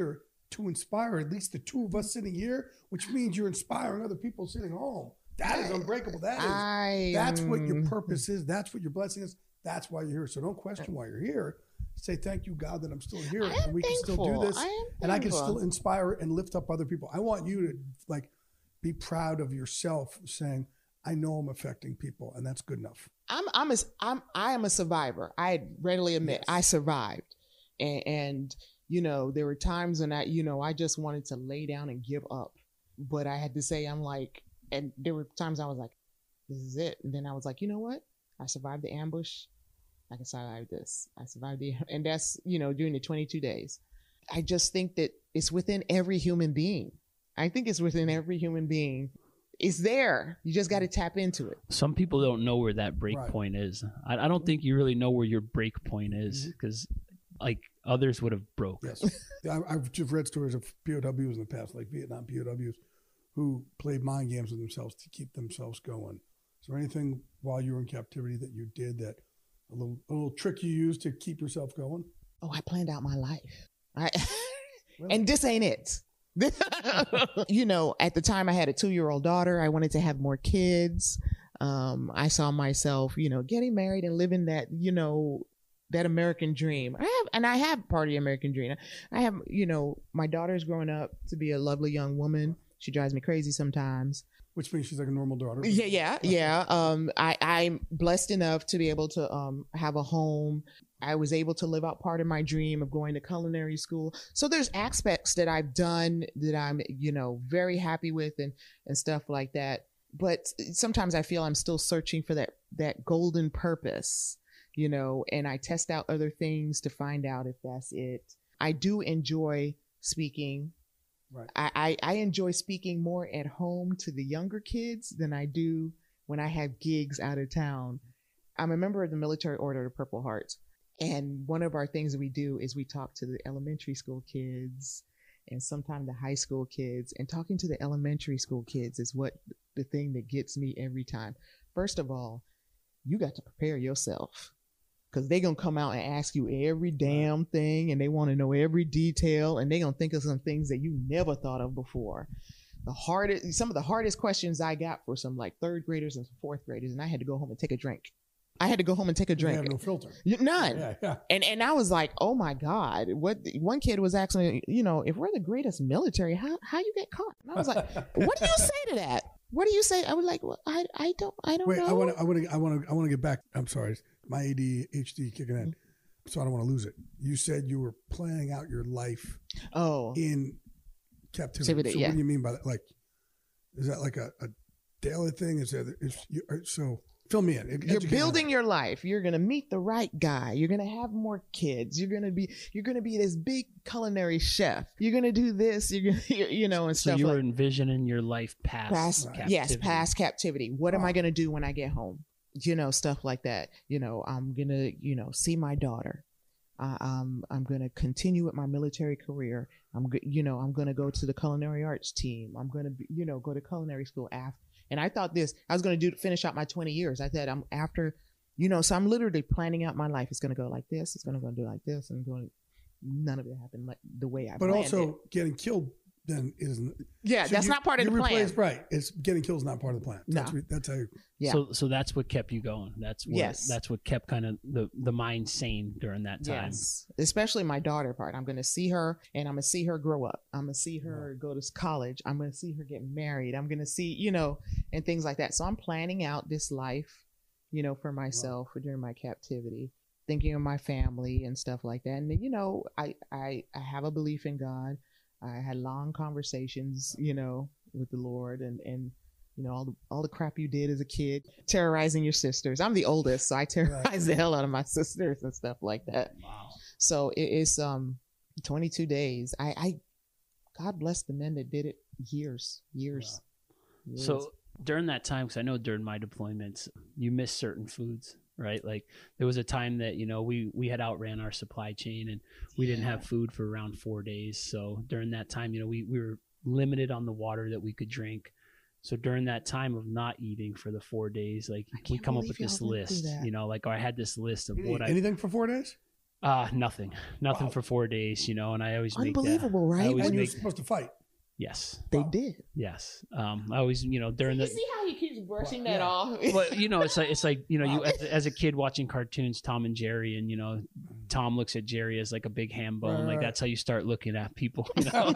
to inspire at least the two of us sitting here, which means you're inspiring other people sitting home. That is unbreakable. That is, I, that's what your purpose is. That's what your blessing is. That's why you're here. So don't question why you're here. Say, thank you, God, that I'm still here. And we thankful. can still do this. I and I can still inspire and lift up other people. I want you to like be proud of yourself saying, I know I'm affecting people, and that's good enough. I'm I'm a, I'm I am a survivor. I readily admit yes. I survived. And, and you know, there were times when I, you know, I just wanted to lay down and give up. But I had to say, I'm like, and there were times I was like, this is it. And then I was like, you know what? I survived the ambush. I can survive this. I survived the, and that's, you know, during the twenty-two days. I just think that it's within every human being. I think it's within every human being. It's there. You just got to tap into it. Some people don't know where that break Right. point is. I, I don't think you really know where your break point is because like others would have broke. Yes. I, I've just read stories of P O Ws in the past, like Vietnam P O Ws, who played mind games with themselves to keep themselves going. Is there anything while you were in captivity that you did that a little a little trick you used to keep yourself going? Oh, I planned out my life. I, Really? and this ain't it. You know, at the time I had a two-year-old daughter. I wanted to have more kids. Um, I saw myself, you know, getting married and living that, you know, that American dream. I have, and I have part of the American dream. I have, you know, my daughter's growing up to be a lovely young woman. She drives me crazy sometimes. Which means she's like a normal daughter. Yeah, yeah, yeah. Um, I, I'm blessed enough to be able to um, have a home. I was able to live out part of my dream of going to culinary school. So there's aspects that I've done that I'm, you know, very happy with and, and stuff like that. But sometimes I feel I'm still searching for that, that golden purpose, you know, and I test out other things to find out if that's it. I do enjoy speaking. Right. I, I, I enjoy speaking more at home to the younger kids than I do when I have gigs out of town. I'm a member of the Military Order of the Purple Heart. And one of our things that we do is we talk to the elementary school kids and sometimes the high school kids. And talking to the elementary school kids is what the thing that gets me every time. First of all, you got to prepare yourself. Because they're going to come out and ask you every damn thing, and they want to know every detail, and they're going to think of some things that you never thought of before. The hardest, some of the hardest questions I got for some like third graders and fourth graders, and I had to go home and take a drink. I had to go home and take a drink. You have no filter. None. Yeah, yeah. And and I was like, oh my God. What one kid was asking me, you know, if we're the greatest military, how how you get caught? And I was like, what do you say to that? What do you say? I was like, well, I I don't I don't Wait, know. I want to I want to I want to I want to get back. I'm sorry, my A D H D kicking in, so I don't want to lose it. You said you were planning out your life. Oh. In captivity. Captivity, so yeah. what do you mean by that? Like, is that like a, a daily thing? Is that is you, so? Fill me in. You're building your life. You're going to meet the right guy. You're going to have more kids. You're going to be, you're going to be this big culinary chef. You're going to do this, you're going to, you know, and so stuff you were like envisioning your life past, past captivity. Yes, past captivity. What am Wow. I going to do when I get home? You know, stuff like that. You know, I'm going to, you know, see my daughter. Uh, um, I'm going to continue with my military career. I'm, go- you know, I'm going to go to the culinary arts team. I'm going to, you know, go to culinary school after. And I thought this, I was going to do finish out my twenty years. I said, I'm after, you know, so I'm literally planning out my life. It's going to go like this. It's going to go do like this. And going, none of it happened like the way I But planned also it. getting killed then isn't. Yeah, so that's you- not part of you the plan. replace- Right. It's getting killed is not part of the plan. No. That's, what- that's how you. Yeah. So, so that's what kept you going. That's what, Yes. That's what kept kind of the, the mind sane during that time. Yes, especially my daughter part. I'm going to see her and I'm going to see her grow up. I'm going to see her go to college. I'm going to see her get married. I'm going to see, you know, and things like that. So I'm planning out this life, you know, for myself for during my captivity, thinking of my family and stuff like that. And, you know, I, I, I have a belief in God. I had long conversations, you know, with the Lord and, and, you know, all the all the crap you did as a kid, terrorizing your sisters. I'm the oldest, so I terrorize Right. the hell out of my sisters and stuff like that. Wow. So it is um twenty-two days. I, I God bless the men that did it years, years. years. So during that time, because I know during my deployments, you missed certain foods, right? Like there was a time that, you know, we, we had outran our supply chain and we didn't have food for around four days. So during that time, you know, we, we were limited on the water that we could drink. So during that time of not eating for the four days, like we can't come up believe with this y'all went through list, that. you know, like I had this list of You what didn't I, eat anything for four days? Uh, nothing, nothing Wow. for four days, you know, and I always make that- Unbelievable, right? I always And you're make, supposed to fight. yes, They did. yes. Um, I always, you know, during You the, see how he keeps brushing Well, that yeah. off? well, you know, it's like, it's like, you know, you, as, as a kid watching cartoons, Tom and Jerry, and, you know, Tom looks at Jerry as like a big ham bone. Right, Like right. that's how you start looking at people, you know?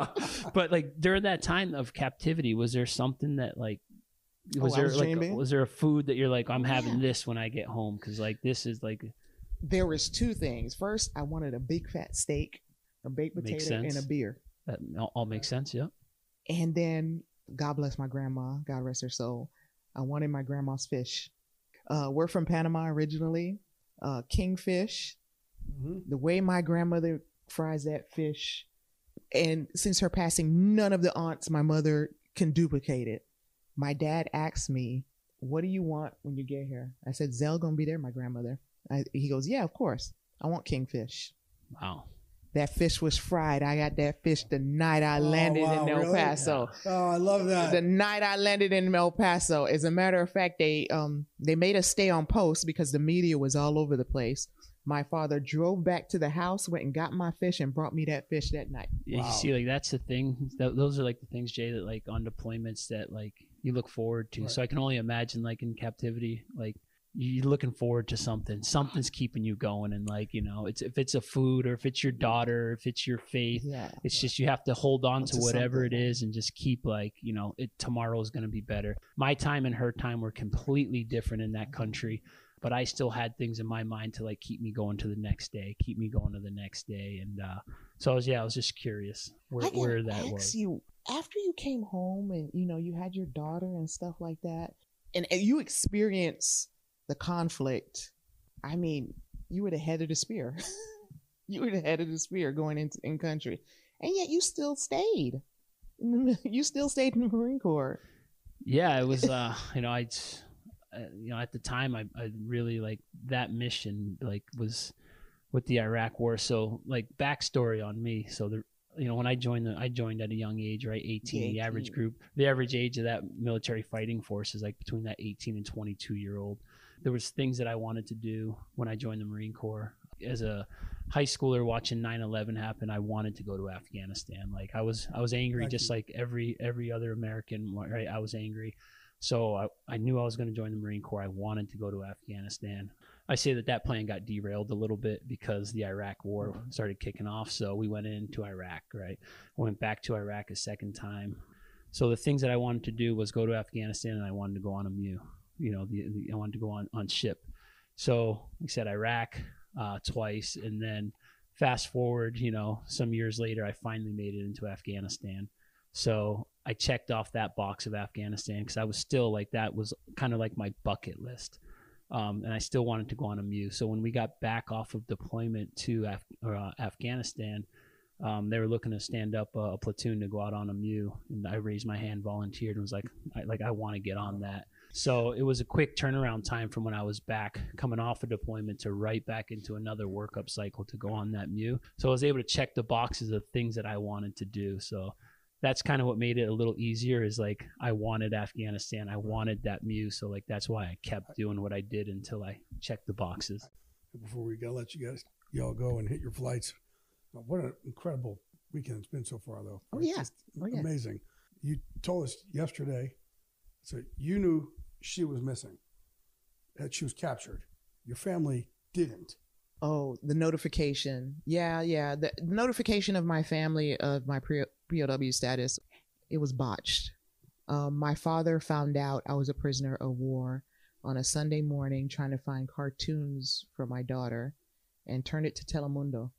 But like during that time of captivity, was there something that like, was Oh, I there was like, dreaming? was there a food that you're like, I'm having Yeah. this when I get home? Cause like, this is like, There was two things. First, I wanted a big fat steak, a baked Makes potato, and sense. a beer. that all, all makes sense. Yeah. And then, God bless my grandma, God rest her soul, I wanted my grandma's fish. Uh, we're from Panama originally. Uh, kingfish. Mhm. The way my grandmother fries that fish, and since her passing, none of the aunts, my mother, can duplicate it. My dad asked me, "What do you want when you get here?" I said, "Zell gonna be there, my grandmother." I, he goes, "Yeah, of course. I want kingfish." Wow. That fish was fried. I got that fish the night I landed wow, in El really? Paso. Oh, I love that. The night I landed in El Paso. As a matter of fact, they um they made us stay on post because the media was all over the place. My father drove back to the house, went and got my fish, and brought me that fish that night. Yeah, Wow. You see, like that's the thing. Th- those are like the things, Jay, that like on deployments that like you look forward to. Right. So I can only imagine, like in captivity, like you're looking forward to something. Something's keeping you going, and like you know, it's if it's a food or if it's your daughter, or if it's your faith. Yeah. It's just you have to hold on to To whatever it something. is and just keep like you know, it tomorrow's going to be better. My time and her time were completely different in that country. But I still had things in my mind to like keep me going to the next day, keep me going to the next day, and uh, so I was yeah, I was just curious where, I gotta where that ask was. you, after you came home and you know you had your daughter and stuff like that, and, and you experienced the conflict. I mean, you were the head of the spear. You were the head of the spear going into in country, and yet you still stayed. You still stayed in the Marine Corps. Yeah, it was. Uh, you know, I, uh, you know, at the time, I, I really like that mission. Like, was with the Iraq War. So, like, backstory on me. So the, you know, when I joined, the, I joined at a young age, right? eighteen. The average eighteen. group, the average age of that military fighting force is like between that eighteen and twenty-two year old. There was things that I wanted to do when I joined the Marine Corps. As a high schooler watching nine eleven happen, I wanted to go to Afghanistan. Like I was, I was angry, Thank just you. like every every other American. Right? I was angry, so I, I knew I was going to join the Marine Corps. I wanted to go to Afghanistan. I say that that plan got derailed a little bit because the Iraq War started kicking off. So we went into Iraq. Right, went back to Iraq a second time. So the things that I wanted to do was go to Afghanistan, and I wanted to go on a M U. You know, the, the, I wanted to go on on ship. So like I said, Iraq. Uh, twice, and then fast forward, you know, some years later, I finally made it into Afghanistan. So I checked off that box of Afghanistan because I was still like, that was kind of like my bucket list. Um, and I still wanted to go on a M U. So when we got back off of deployment to Af- or, uh, Afghanistan, um, they were looking to stand up a, a platoon to go out on a M U. And I raised my hand, volunteered, and was like, I, like, I want to get on that. So it was a quick turnaround time from when I was back coming off a deployment to right back into another workup cycle to go on that M U. So I was able to check the boxes of things that I wanted to do. So that's kind of what made it a little easier is like I wanted Afghanistan. I wanted that M U. So like that's why I kept doing what I did until I checked the boxes. Before we go, let you guys y'all go and hit your flights. Uh, What an incredible weekend it's been so far, though. Oh, It's yeah. just Oh, yeah. amazing. You told us yesterday, so you knew she was missing, that she was captured. Your family didn't. Oh, the notification. Yeah, yeah. The notification of my family of my P O W status, it was botched. Um, my father found out I was a prisoner of war on a Sunday morning trying to find cartoons for my daughter and turned it to Telemundo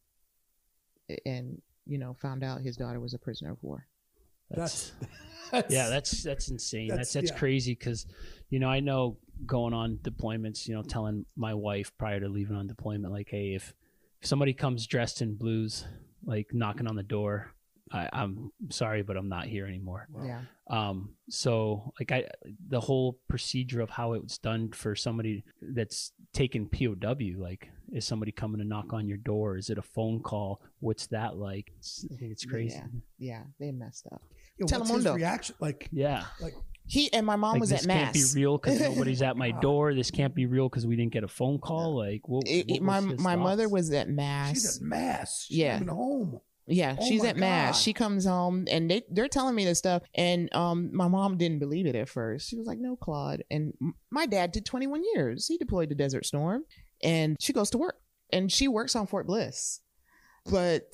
and, you know, found out his daughter was a prisoner of war. That's, That's, yeah, that's that's insane. That's- That's that's, yeah. crazy because, you know, I know going on deployments, you know, telling my wife prior to leaving on deployment, like, hey, if, if somebody comes dressed in blues, like knocking on the door, I, I'm sorry, but I'm not here anymore. Wow. Yeah. Um, so like I, the whole procedure of how it was done for somebody that's taken P O W, like is somebody coming to knock on your door? Is it a phone call? What's that like? It's, I think it's crazy. Yeah, yeah, they messed up. Yeah, what's his Telemundo. reaction? Like, Yeah. like He and my mom like, was this at mass. Can't be real because nobody's at my door. This can't be real because we didn't get a phone call. Like, what, it, what my was his my thoughts? mother was at mass. She's at mass. She's Yeah. not even home. Yeah, Oh she's my at mass. God. She comes home and they they're telling me this stuff, and um, my mom didn't believe it at first. She was like, "No, Claude." And m- my dad did twenty-one years. He deployed to Desert Storm, and she goes to work, and she works on Fort Bliss. But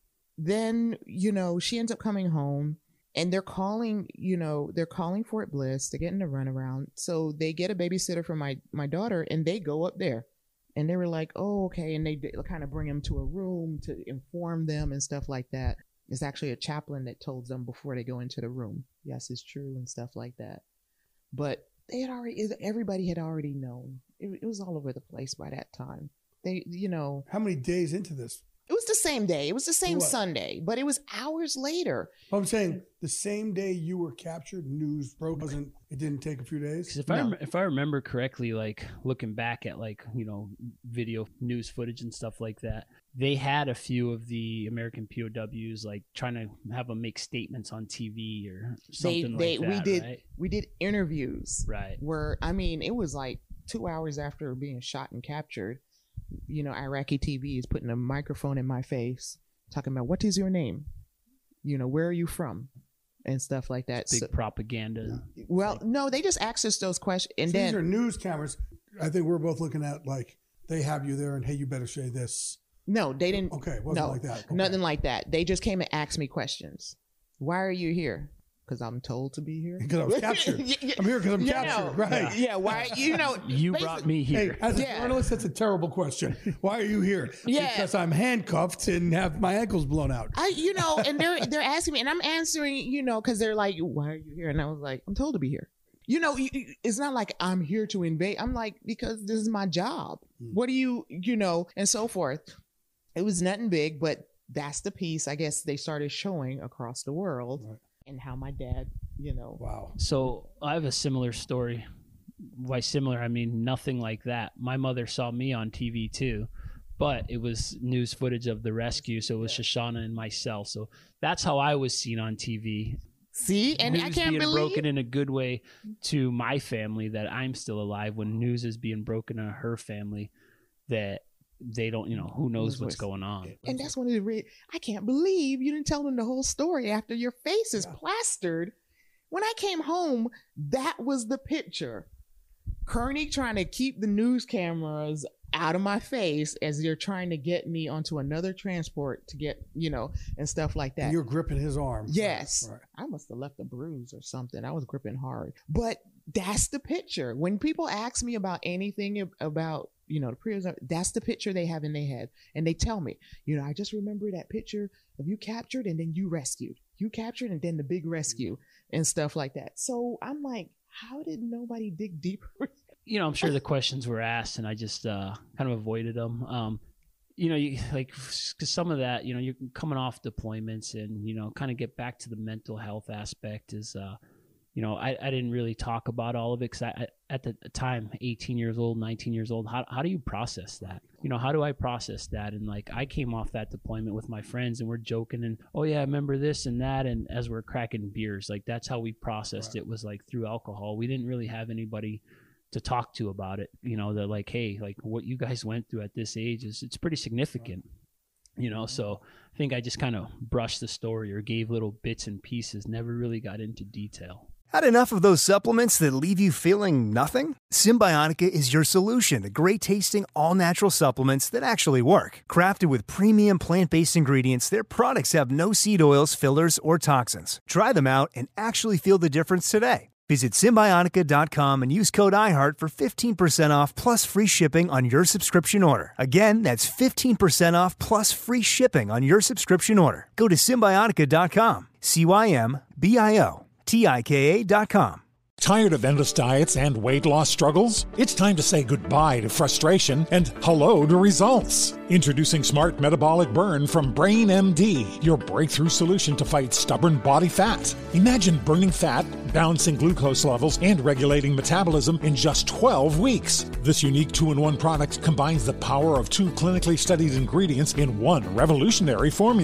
then, you know, she ends up coming home. And they're calling, you know, they're calling Fort Bliss. They're getting a runaround. So they get a babysitter for my, my daughter, and they go up there. And they were like, oh, okay. And they, they kind of bring them to a room to inform them and stuff like that. It's actually a chaplain that told them before they go into the room. Yes, it's true and stuff like that. But they had already, everybody had already known. It, it was all over the place by that time. They, you know. How many days into this? It was the same day. It was the same What? Sunday, but it was hours later. I'm saying the same day you were captured, news broke. Wasn't it? Didn't take a few days. 'Cause if I rem- if I remember correctly, like looking back at like you know video news footage and stuff like that, they had a few of the American P O Ws like trying to have them make statements on T V or something they, they, like that. We did right? we did interviews. Right. Where I mean, it was like two hours after being shot and captured. You know, Iraqi T V is putting a microphone in my face, talking about what is your name, you know, where are you from, and stuff like that. Big So, propaganda. well, no, they just asked us those questions, and So then these are news cameras. I think we're both looking at like they have you there, and hey, you better say this. no, they didn't. Okay, it wasn't no, like that. Okay. nothing like that. They just came and asked me questions. Why are you here? Because I'm told to be here. Because I was captured. Yeah, yeah. I'm here because I'm You captured. know, Right. Yeah. Why? You know. You basic- brought me Hey, here. as a Yeah. journalist, that's a terrible question. Why are you here? Yeah. Because I'm handcuffed and have my ankles blown out. I, you know, and they're they're asking me, and I'm answering, you know, because they're like, "Why are you here?" And I was like, "I'm told to be here." You know, you- you- it's not like I'm here to invade. I'm like, because this is my job. Mm. What do you, you know, and so forth. It was nothing big, but that's the piece I guess they started showing across the world, Right. and how my dad, you know, Wow. So I have a similar story. By similar, I mean nothing like that. My mother saw me on T V too, but it was news footage of the rescue. So it was Shoshana and myself. So that's how I was seen on T V. see, and news I can't being believe. broken in a good way to my family that I'm still alive, when news is being broken to her family that they don't, you know, who knows what's going on. And that's one of the re- I can't believe you didn't tell them the whole story after your face is Yeah. plastered. When I came home, that was the picture. Kearney trying to keep the news cameras out of my face as they're trying to get me onto another transport to get, you know, and stuff like that. And you're gripping his arm. Yes. Right. I must have left a bruise or something. I was gripping hard. But that's the picture. When people ask me about anything ab- about, you know, the prison, that's the picture they have in their head. And they tell me, you know, I just remember that picture of you captured and then you rescued. You captured and then the big rescue and stuff like that. So I'm like, how did nobody dig deeper? You know, I'm sure the questions were asked, and I just uh, kind of avoided them. Um, you know, you like because some of that, you know, you're coming off deployments, and you know, kind of get back to the mental health aspect is, uh, you know, I, I didn't really talk about all of it because I, I at the time, eighteen years old, nineteen years old. How how do you process that? You know, how do I process that? And like, I came off that deployment with my friends, and we're joking, and oh yeah, I remember this and that, and as we're cracking beers, like that's how we processed Right. it, was like through alcohol. We didn't really have anybody to talk to about it. You know, they're like, hey, like what you guys went through at this age is, it's pretty significant, you know? So I think I just kind of brushed the story or gave little bits and pieces, never really got into detail. Had enough of those supplements that leave you feeling nothing? Symbiotica is your solution to great-tasting, all-natural supplements that actually work. Crafted with premium plant-based ingredients, their products have no seed oils, fillers, or toxins. Try them out and actually feel the difference today. Visit Symbiotica dot com and use code iHeart for fifteen percent off plus free shipping on your subscription order. Again, that's fifteen percent off plus free shipping on your subscription order. Go to Symbiotica dot com. C Y M B I O T I K A dot com. Tired of endless diets and weight loss struggles? It's time to say goodbye to frustration and hello to results. Introducing Smart Metabolic Burn from Brain M D, your breakthrough solution to fight stubborn body fat. Imagine burning fat, balancing glucose levels, and regulating metabolism in just twelve weeks. This unique two-in-one product combines the power of two clinically studied ingredients in one revolutionary formula.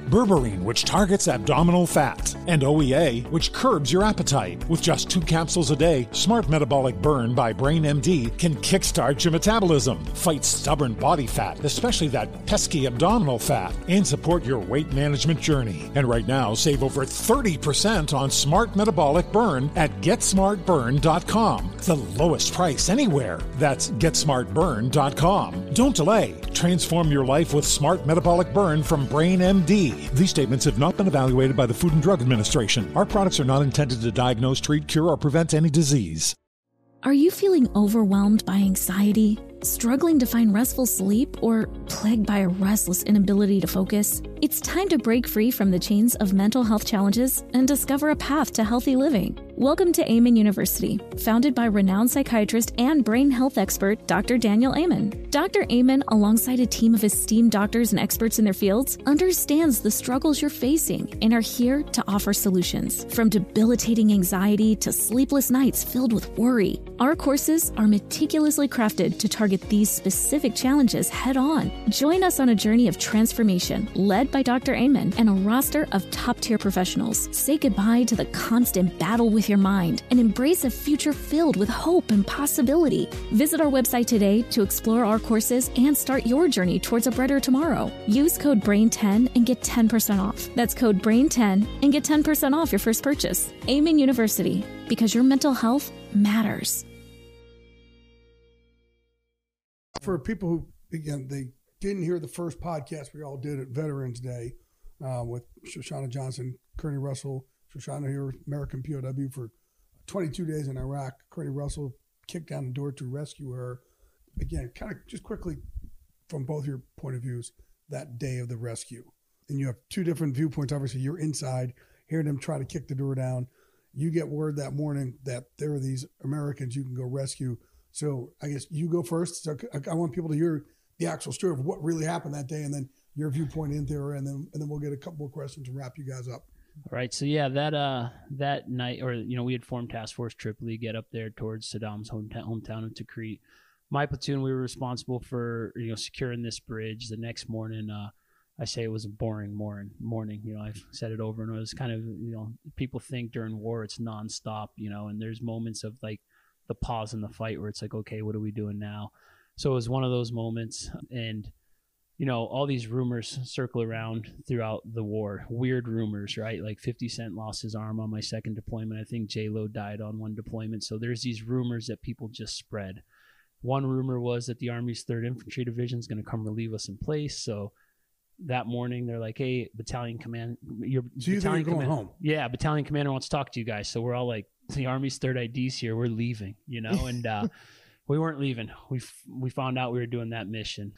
berberine, which targets abdominal fat, and O E A, which curbs your appetite. With just two capsules a day, Smart Metabolic Burn by Brain M D can kickstart your metabolism, fight stubborn body fat, especially that pesky abdominal fat, and support your weight management journey. And right now, save over thirty percent on Smart Metabolic Burn at get smart burn dot com. The lowest price anywhere. That's get smart burn dot com. Don't delay. Transform your life with Smart Metabolic Burn from Brain M D. These statements have not been evaluated by the Food and Drug Administration. Our products are not intended to diagnose, treat, cure, or prevent any disease. Are you feeling overwhelmed by anxiety, struggling to find restful sleep, or plagued by a restless inability to focus? It's time to break free from the chains of mental health challenges and discover a path to healthy living. Welcome to Amen University, founded by renowned psychiatrist and brain health expert Doctor Daniel Amen. Doctor Amen, alongside a team of esteemed doctors and experts in their fields, understands the struggles you're facing and are here to offer solutions. From debilitating anxiety to sleepless nights filled with worry, our courses are meticulously crafted to target these specific challenges head on. Join us on a journey of transformation led by Doctor Amen and a roster of top-tier professionals. Say goodbye to the constant battle with your mind and embrace a future filled with hope and possibility. Visit our website today to explore our courses and start your journey towards a brighter tomorrow. Use code brain ten and get ten percent off. That's code brain ten and get ten percent off your first purchase. Amen University, because your mental health matters. For people who, again, they didn't hear the first podcast we all did at Veterans Day uh, with Shoshana Johnson, Kearney Russell. Shoshana here, American P O W for twenty-two days in Iraq. Kearney Russell kicked down the door to rescue her. Again, kind of just quickly from both your point of views, that day of the rescue. And you have two different viewpoints. Obviously, you're inside, hearing them try to kick the door down. You get word that morning that there are these Americans you can go rescue. So I guess you go first. So I want people to hear the actual story of what really happened that day, and then your viewpoint in there, and then and then we'll get a couple more questions and wrap you guys up. All right. So yeah, that uh that night, or you know, we had formed Task Force Tripoli, get up there towards Saddam's hometown, hometown of Tikrit. My platoon, we were responsible for you know securing this bridge. The next morning, uh, I say it was a boring morning. Morning, you know, I've said it over and over. It was kind of you know, people think during war it's nonstop, you know, and there's moments of like the pause in the fight where it's like, okay, what are we doing now? So it was one of those moments, and you know, all these rumors circle around throughout the war. Weird rumors, right? Like fifty Cent lost his arm on my second deployment. I think J-Lo died on one deployment. So there's these rumors that people just spread. One rumor was that the Army's third Infantry Division is going to come relieve us in place. So that morning, they're like, hey, battalion command, your so you battalion think you're going command- home? Yeah, battalion commander wants to talk to you guys. So we're all like, the Army's third I D's here. We're leaving, you know, and uh, we weren't leaving. We f- we found out we were doing that mission.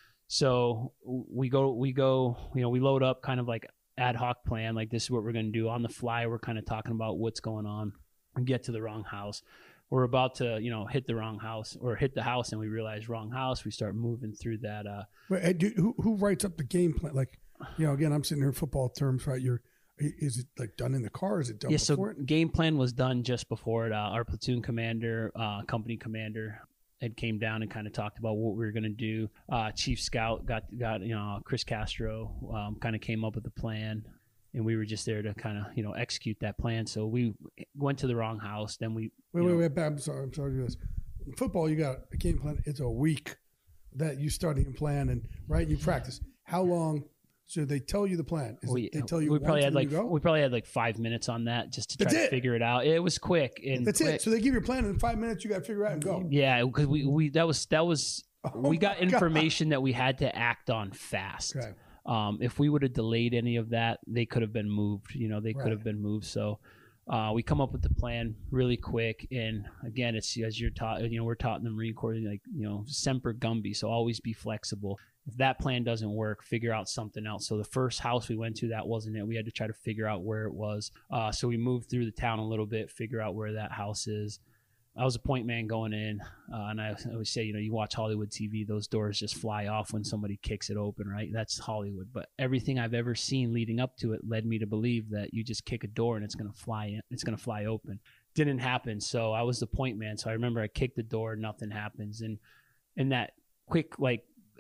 So we go, we go, you know, we load up kind of like ad hoc plan. Like this is what we're going to do on the fly. We're kind of talking about what's going on and get to the wrong house. We're about to, you know, hit the wrong house or hit the house, and we realize wrong house. We start moving through that. Uh, Wait, hey, dude, who who writes up the game plan? Like, you know, again, I'm sitting here in football terms, right? You're, is it like done in the car? Is it done yeah, before so it? Game plan was done just before it. Uh, our platoon commander, uh, company commander, had came down and kind of talked about what we were going to do. Uh, Chief Scout got got you know Chris Castro um, kind of came up with a plan, and we were just there to kind of you know execute that plan. So we went to the wrong house. Then we wait wait know, wait. I'm sorry. I'm sorry to do this. In football, you got a game plan. It's a week that you study and plan and right. You practice. How long? So they tell you the plan. Is we, it, they tell you we probably had when like you go? we probably had like five minutes on that just to try That's to it. figure it out. It was quick and That's quick. it. So they give you a plan, and in five minutes you got to figure out and go. Yeah, because we, we that was that was Oh we got my God. information that we had to act on fast. Okay. Um, if we would have delayed any of that, they could have been moved. You know, they Right. could have been moved. So uh, we come up with the plan really quick. And again, it's as you're taught. You know, we're taught in the Marine Corps, like you know, semper gumby. So always be flexible. If that plan doesn't work, figure out something else. So the first house we went to, that wasn't it. We had to try to figure out where it was. Uh, so we moved through the town a little bit, figure out where that house is. I was a point man going in, uh, and I always say, you know, you watch Hollywood T V, those doors just fly off when somebody kicks it open, right? That's Hollywood. But everything I've ever seen leading up to it led me to believe that you just kick a door and it's going to fly in, it's going to fly open. Didn't happen. So I was the point man. So I remember I kicked the door, nothing happens. And in that quick, like,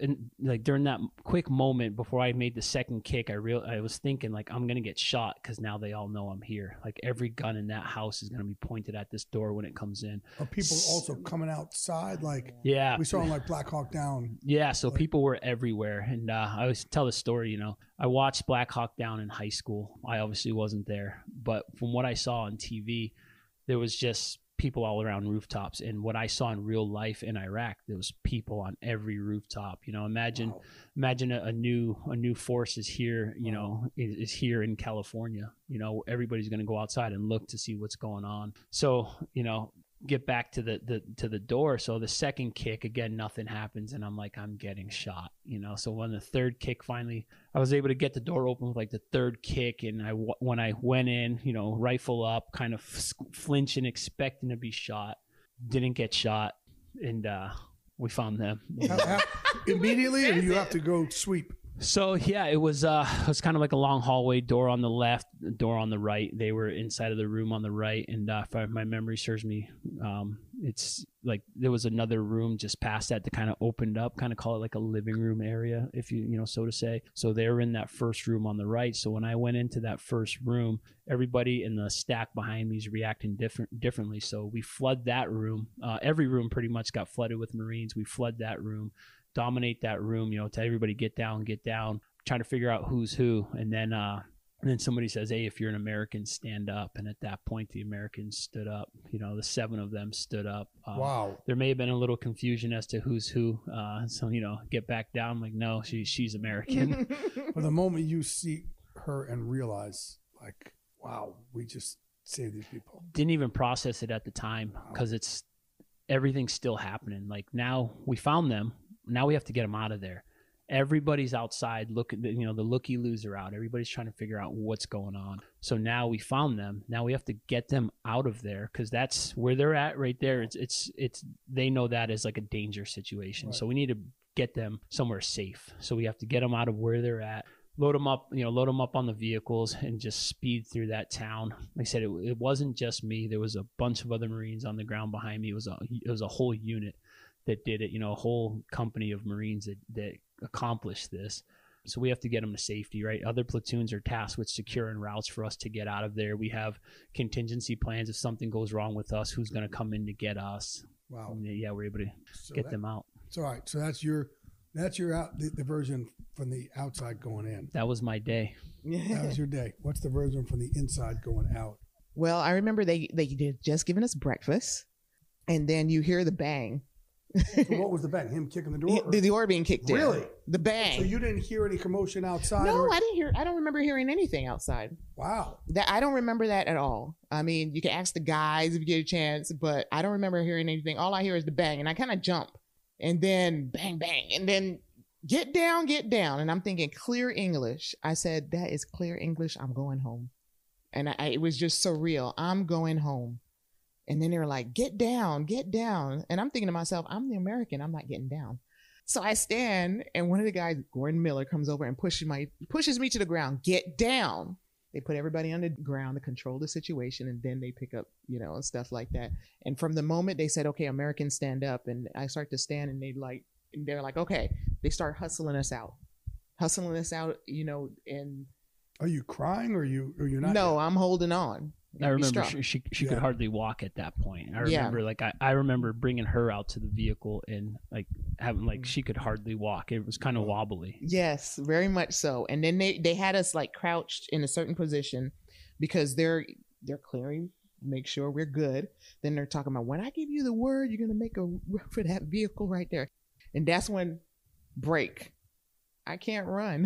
in, like during that quick moment before I made the second kick, I real I was thinking like I'm gonna get shot because now they all know I'm here. Like every gun in that house is gonna be pointed at this door when it comes in. Are people also coming outside? Like yeah, we saw in like Black Hawk Down. Yeah, so like, people were everywhere, and uh, I always tell the story. You know, I watched Black Hawk Down in high school. I obviously wasn't there, but from what I saw on T V, there was just people all around rooftops. And what I saw in real life in Iraq, there was people on every rooftop. You know, imagine, wow. imagine a, a new, a new force is here, you wow. know, is, is here in California. You know, everybody's going to go outside and look to see what's going on. So, you know, get back to the, the, to the door. So the second kick, again, nothing happens. And I'm like, I'm getting shot, you know? So when the third kick, finally, I was able to get the door open with like the third kick. And I, when I went in, you know, rifle up, kind of flinching, expecting to be shot, didn't get shot. And, uh, we found them. Immediately, or you have to go sweep? So yeah, it was uh it was kind of like a long hallway, door on the left, door on the right. They were inside of the room on the right, and uh, if I, my memory serves me, um, it's like there was another room just past that that kind of opened up, kind of call it like a living room area, if you you know so to say. So they were in that first room on the right. So when I went into that first room, everybody in the stack behind me is reacting different differently. So we flood that room. Uh, every room pretty much got flooded with Marines. We flood that room. Dominate that room, you know, tell everybody get down, get down, trying to figure out who's who. And then, uh, and then somebody says, hey, if you're an American, stand up. And at that point, the Americans stood up. You know, the seven of them stood up. Um, wow. There may have been a little confusion as to who's who. Uh, so, you know, get back down. I'm like, no, she, she's American. But the moment you see her and realize, like, wow, we just saved these people. Didn't even process it at the time because wow. it's everything's still happening. Like now we found them. Now we have to get them out of there. Everybody's outside. Look at the, you know, the looky loser out. Everybody's trying to figure out what's going on. So now we found them. Now we have to get them out of there because that's where they're at right there. It's, it's, it's, they know that as like a danger situation. Right. So we need to get them somewhere safe. So we have to get them out of where they're at, load them up, you know, load them up on the vehicles and just speed through that town. Like I said, it, it wasn't just me. There was a bunch of other Marines on the ground behind me. It was a, it was a whole unit that did it, you know, a whole company of Marines that, that accomplished this. So we have to get them to safety, right? Other platoons are tasked with securing routes for us to get out of there. We have contingency plans. If something goes wrong with us, who's going to come in to get us? Wow. And yeah, we're able to so get that, them out. So, all right. So that's your, that's your out, the, the version from the outside going in. That was my day. That was your day. What's the version from the inside going out? Well, I remember they, they did just given us breakfast and then you hear the bang. So what was the bang? Him kicking the door? The, the door being kicked in. Really? The bang. So you didn't hear any commotion outside? No, or? I didn't hear. I don't remember hearing anything outside. Wow. That I don't remember that at all. I mean, you can ask the guys if you get a chance, but I don't remember hearing anything. All I hear is the bang, and I kind of jump, and then bang, bang, and then get down, get down. And I'm thinking clear English. I said, that is clear English. I'm going home. And I, it was just surreal. I'm going home. And then they were like, get down, get down. And I'm thinking to myself, I'm the American. I'm not getting down. So I stand and one of the guys, Gordon Miller, comes over and pushes my pushes me to the ground. Get down. They put everybody on the ground to control the situation. And then they pick up, you know, and stuff like that. And from the moment they said, okay, Americans stand up. And I start to stand and they like, and they're like, okay, they start hustling us out, hustling us out, you know, and. Are you crying or you, or you're not? No, I'm holding on. I remember she she, she yeah. could hardly walk at that point. I remember yeah. like I, I remember bringing her out to the vehicle and like having like she could hardly walk. It was kind of wobbly. Yes, very much so. And then they, they had us like crouched in a certain position because they're they're clearing, make sure we're good. Then they're talking about when I give you the word, you're gonna make a run for that vehicle right there. And that's when break. I can't run.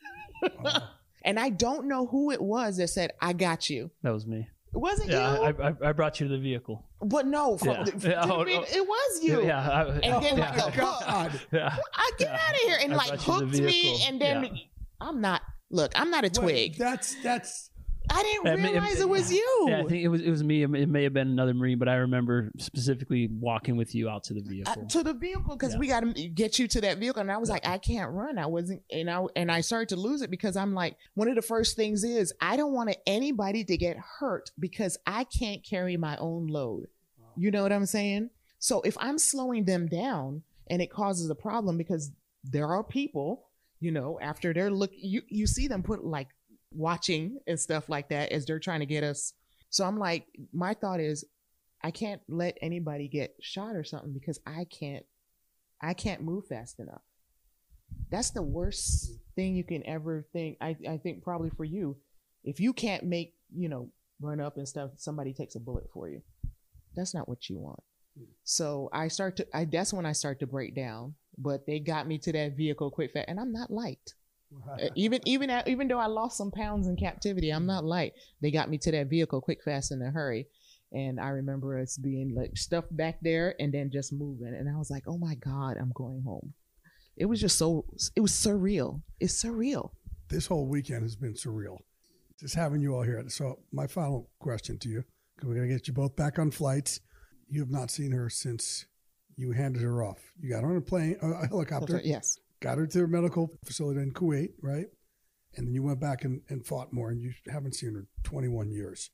Wow. And I don't know who it was that said, I got you. That was me. Was it yeah, you? I, I, I brought you to the vehicle. But no, from, yeah. the, yeah. Oh, me, oh. it was you. Yeah. I, and oh, then yeah. like a hook. Yeah. I get yeah. out of here and I like hooked me. And then yeah. I'm not, look, I'm not a twig. Wait, that's, that's. I didn't realize it, it, it was you. Yeah, I think it was it was me. It may have been another Marine, but I remember specifically walking with you out to the vehicle. Uh, to the vehicle because yeah. we got to get you to that vehicle, and I was yeah. like, I can't run. I wasn't, and I and I started to lose it because I'm like, one of the first things is I don't want anybody to get hurt because I can't carry my own load. Wow. You know what I'm saying? So if I'm slowing them down and it causes a problem because there are people, you know, after they're look, you, you see them put like watching and stuff like that as they're trying to get us. So I'm like, my thought is, I can't let anybody get shot or something because I can't, I can't move fast enough. That's the worst thing you can ever think. I, I think probably for you, if you can't make, you know, run up and stuff, somebody takes a bullet for you. That's not what you want. So I start to, I, that's when I start to break down, but they got me to that vehicle quick fast, and I'm not light. uh, even, even, at, even though I lost some pounds in captivity, I'm not light. They got me to that vehicle quick, fast, in a hurry. And I remember us being like stuffed back there and then just moving. And I was like, oh my God, I'm going home. It was just so, it was surreal. It's surreal. This whole weekend has been surreal. Just having you all here. So my final question to you, because we're going to get you both back on flights. You have not seen her since you handed her off. You got her on a plane, a helicopter. Right, yes. Got her to a medical facility in Kuwait, right? And then you went back and, and fought more, and you haven't seen her in twenty-one years.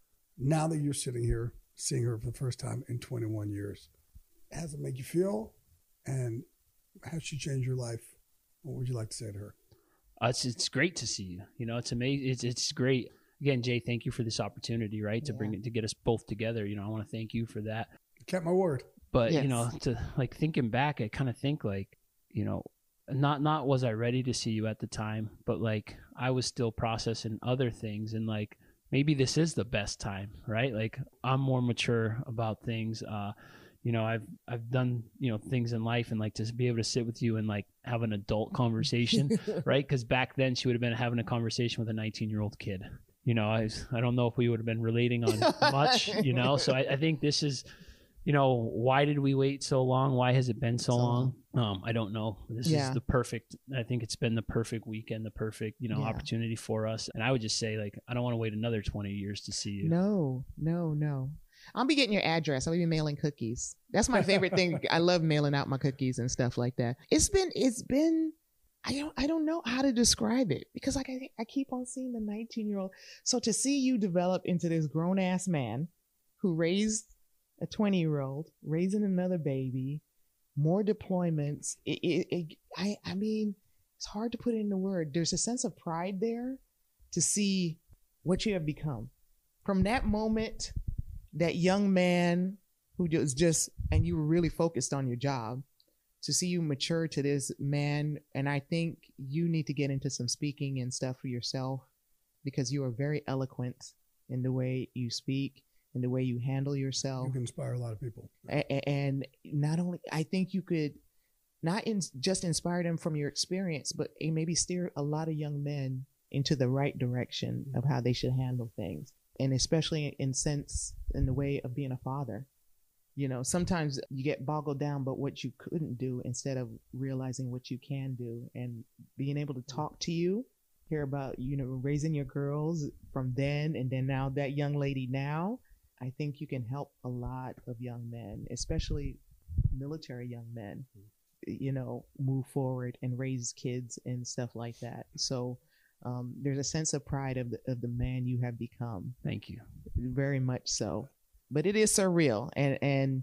Now that you're sitting here, seeing her for the first time in twenty-one years, how does it make you feel? And how she changed your life? What would you like to say to her? Uh, it's it's great to see you. You know, it's amazing. It's it's great. Again, Jay, thank you for this opportunity, right? To yeah. bring it, to get us both together. You know, I want to thank you for that. Kept my word. But, yes. you know, to like thinking back, I kind of think like, you know, not, not was I ready to see you at the time, but like I was still processing other things, and like, maybe this is the best time, right? Like I'm more mature about things. Uh, you know, I've, I've done, you know, things in life, and like to be able to sit with you and like have an adult conversation, right? Cause back then she would have been having a conversation with a nineteen year old kid. You know, I, I don't know if we would have been relating on much, you know? So I, I think this is, you know, why did we wait so long? Why has it been so, so long? Um, I don't know. This yeah. is the perfect, I think it's been the perfect weekend, the perfect, you know, yeah. opportunity for us. And I would just say, like, I don't want to wait another twenty years to see you. No, no, no. I'll be getting your address. I'll be mailing cookies. That's my favorite thing. I love mailing out my cookies and stuff like that. It's been, it's been, I don't, I don't know how to describe it, because like I, I keep on seeing the nineteen year old. So to see you develop into this grown ass man who raised a twenty year old, raising another baby, more deployments. It, it, it, I, I mean, it's hard to put it into word. There's a sense of pride there to see what you have become from that moment, that young man who was just, and you were really focused on your job, to see you mature to this man. And I think you need to get into some speaking and stuff for yourself, because you are very eloquent in the way you speak and the way you handle yourself. You can inspire a lot of people. A- and not only, I think you could not in, just inspire them from your experience, but maybe steer a lot of young men into the right direction of how they should handle things. And especially in sense, in the way of being a father. You know, sometimes you get boggled down by what you couldn't do instead of realizing what you can do, and being able to talk to you, hear about, you know, raising your girls from then and then now that young lady now. I think you can help a lot of young men, especially military young men, you know, move forward and raise kids and stuff like that. So um, there's a sense of pride of the, of the man you have become. Thank you. Very much so. But it is surreal, and, and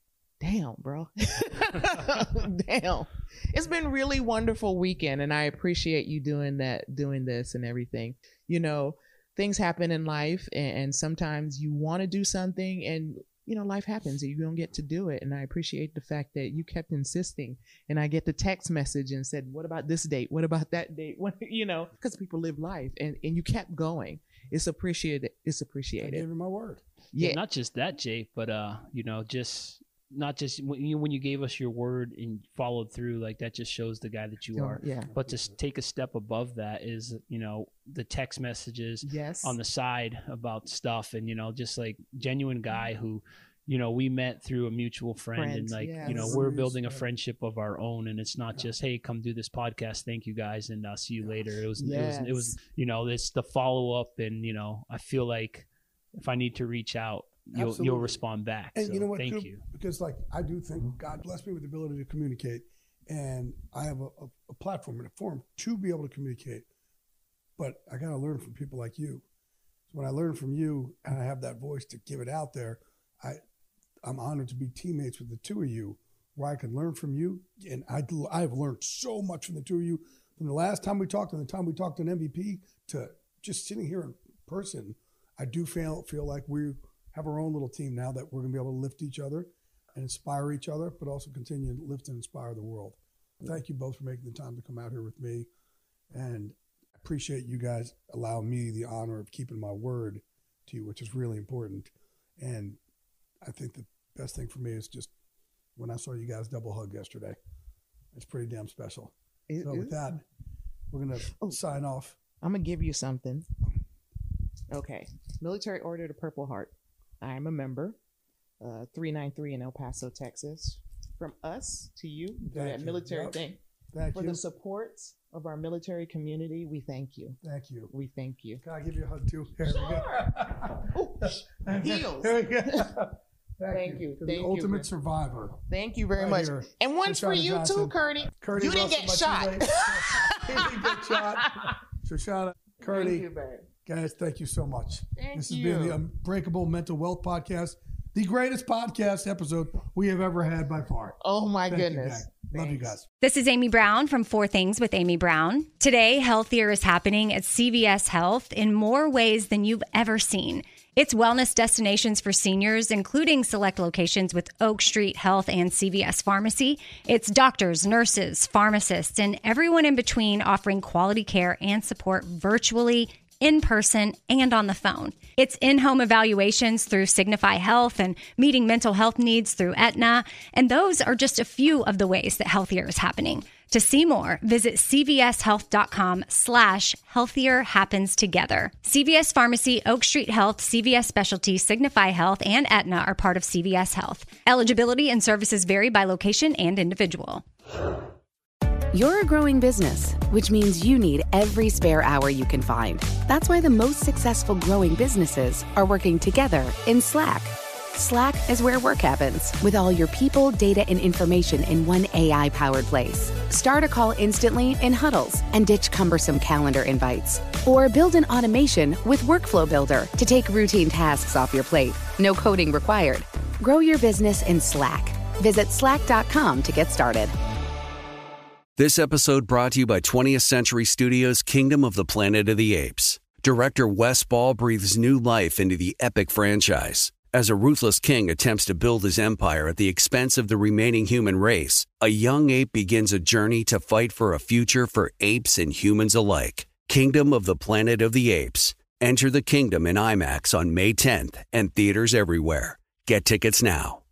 damn, bro, damn, it's been really wonderful weekend, and I appreciate you doing that, doing this and everything. You know, things happen in life, and, and sometimes you want to do something, and you know, life happens, and you don't get to do it. And I appreciate the fact that you kept insisting, and I get the text message and said, "What about this date? What about that date?" What, you know, because people live life, and and you kept going. It's appreciated. It's appreciated. I gave you my word. Yeah. yeah, not just that, Jay, but uh, you know, just not just when you when you gave us your word and followed through, like that just shows the guy that you oh, are. Yeah. But to take a step above that is, you know, the text messages yes. on the side about stuff, and you know, just like genuine guy who, you know, we met through a mutual friend, Friends, and like, yes. you know, we're building a friendship of our own, and it's not just, hey, come do this podcast, thank you guys, and uh, see you later. It was, yes. it was, it was, you know, it's the follow up, and you know, I feel like if I need to reach out, you'll Absolutely. you'll respond back. And so you know what? Thank too, you. Because like I do think God blessed me with the ability to communicate, and I have a, a, a platform and a forum to be able to communicate. But I got to learn from people like you. So when I learn from you and I have that voice to give it out there, I I'm honored to be teammates with the two of you where I can learn from you. And I, I've learned so much from the two of you. From the last time we talked and the time we talked on M V P to just sitting here in person, I do feel feel like we have our own little team now that we're going to be able to lift each other and inspire each other, but also continue to lift and inspire the world. Thank you both for making the time to come out here with me. And I appreciate you guys allowing me the honor of keeping my word to you, which is really important. And I think the best thing for me is just when I saw you guys double hug yesterday. It's pretty damn special. It so is. With that, we're going to oh, sign off. I'm going to give you something. Okay. Military Order to Purple Heart. I am a member. Uh, three ninety-three in El Paso, Texas. From us to you, that military yep. thing. Thank For you. the support of our military community, we thank you. Thank you. We thank you. Can I give you a hug too? Here Sure. Oh, heels. Here we go. Thank, thank you. you. Thank the ultimate you. survivor. Thank you very right much. Here. And one's for you Johnson. too, Curdy. Curdy you didn't get shot. he didn't get shot. Shoshana, Curdy. Thank you, babe. Guys, thank you so much. Thank this you. has been the Unbreakable Mental Wealth Podcast, the greatest podcast episode we have ever had by far. Oh, my thank goodness. You, Love you guys. This is Amy Brown from Four Things with Amy Brown. Today, Healthier is happening at C V S Health in more ways than you've ever seen. It's wellness destinations for seniors, including select locations with Oak Street Health and C V S Pharmacy. It's doctors, nurses, pharmacists, and everyone in between offering quality care and support virtually, in person, and on the phone. It's in-home evaluations through Signify Health and meeting mental health needs through Aetna. And those are just a few of the ways that Healthier is happening. To see more, visit cvshealth.com slash healthier happens together. C V S Pharmacy, Oak Street Health, C V S Specialty, Signify Health, and Aetna are part of C V S Health. Eligibility and services vary by location and individual. You're a growing business, which means you need every spare hour you can find. That's why the most successful growing businesses are working together in Slack. Slack is where work happens, with all your people, data, and information in one A I-powered place. Start a call instantly in huddles and ditch cumbersome calendar invites. Or build an automation with Workflow Builder to take routine tasks off your plate. No coding required. Grow your business in Slack. Visit slack dot com to get started. This episode brought to you by twentieth Century Studios' Kingdom of the Planet of the Apes. Director Wes Ball breathes new life into the epic franchise. As a ruthless king attempts to build his empire at the expense of the remaining human race, a young ape begins a journey to fight for a future for apes and humans alike. Kingdom of the Planet of the Apes. Enter the kingdom in IMAX on May tenth and theaters everywhere. Get tickets now.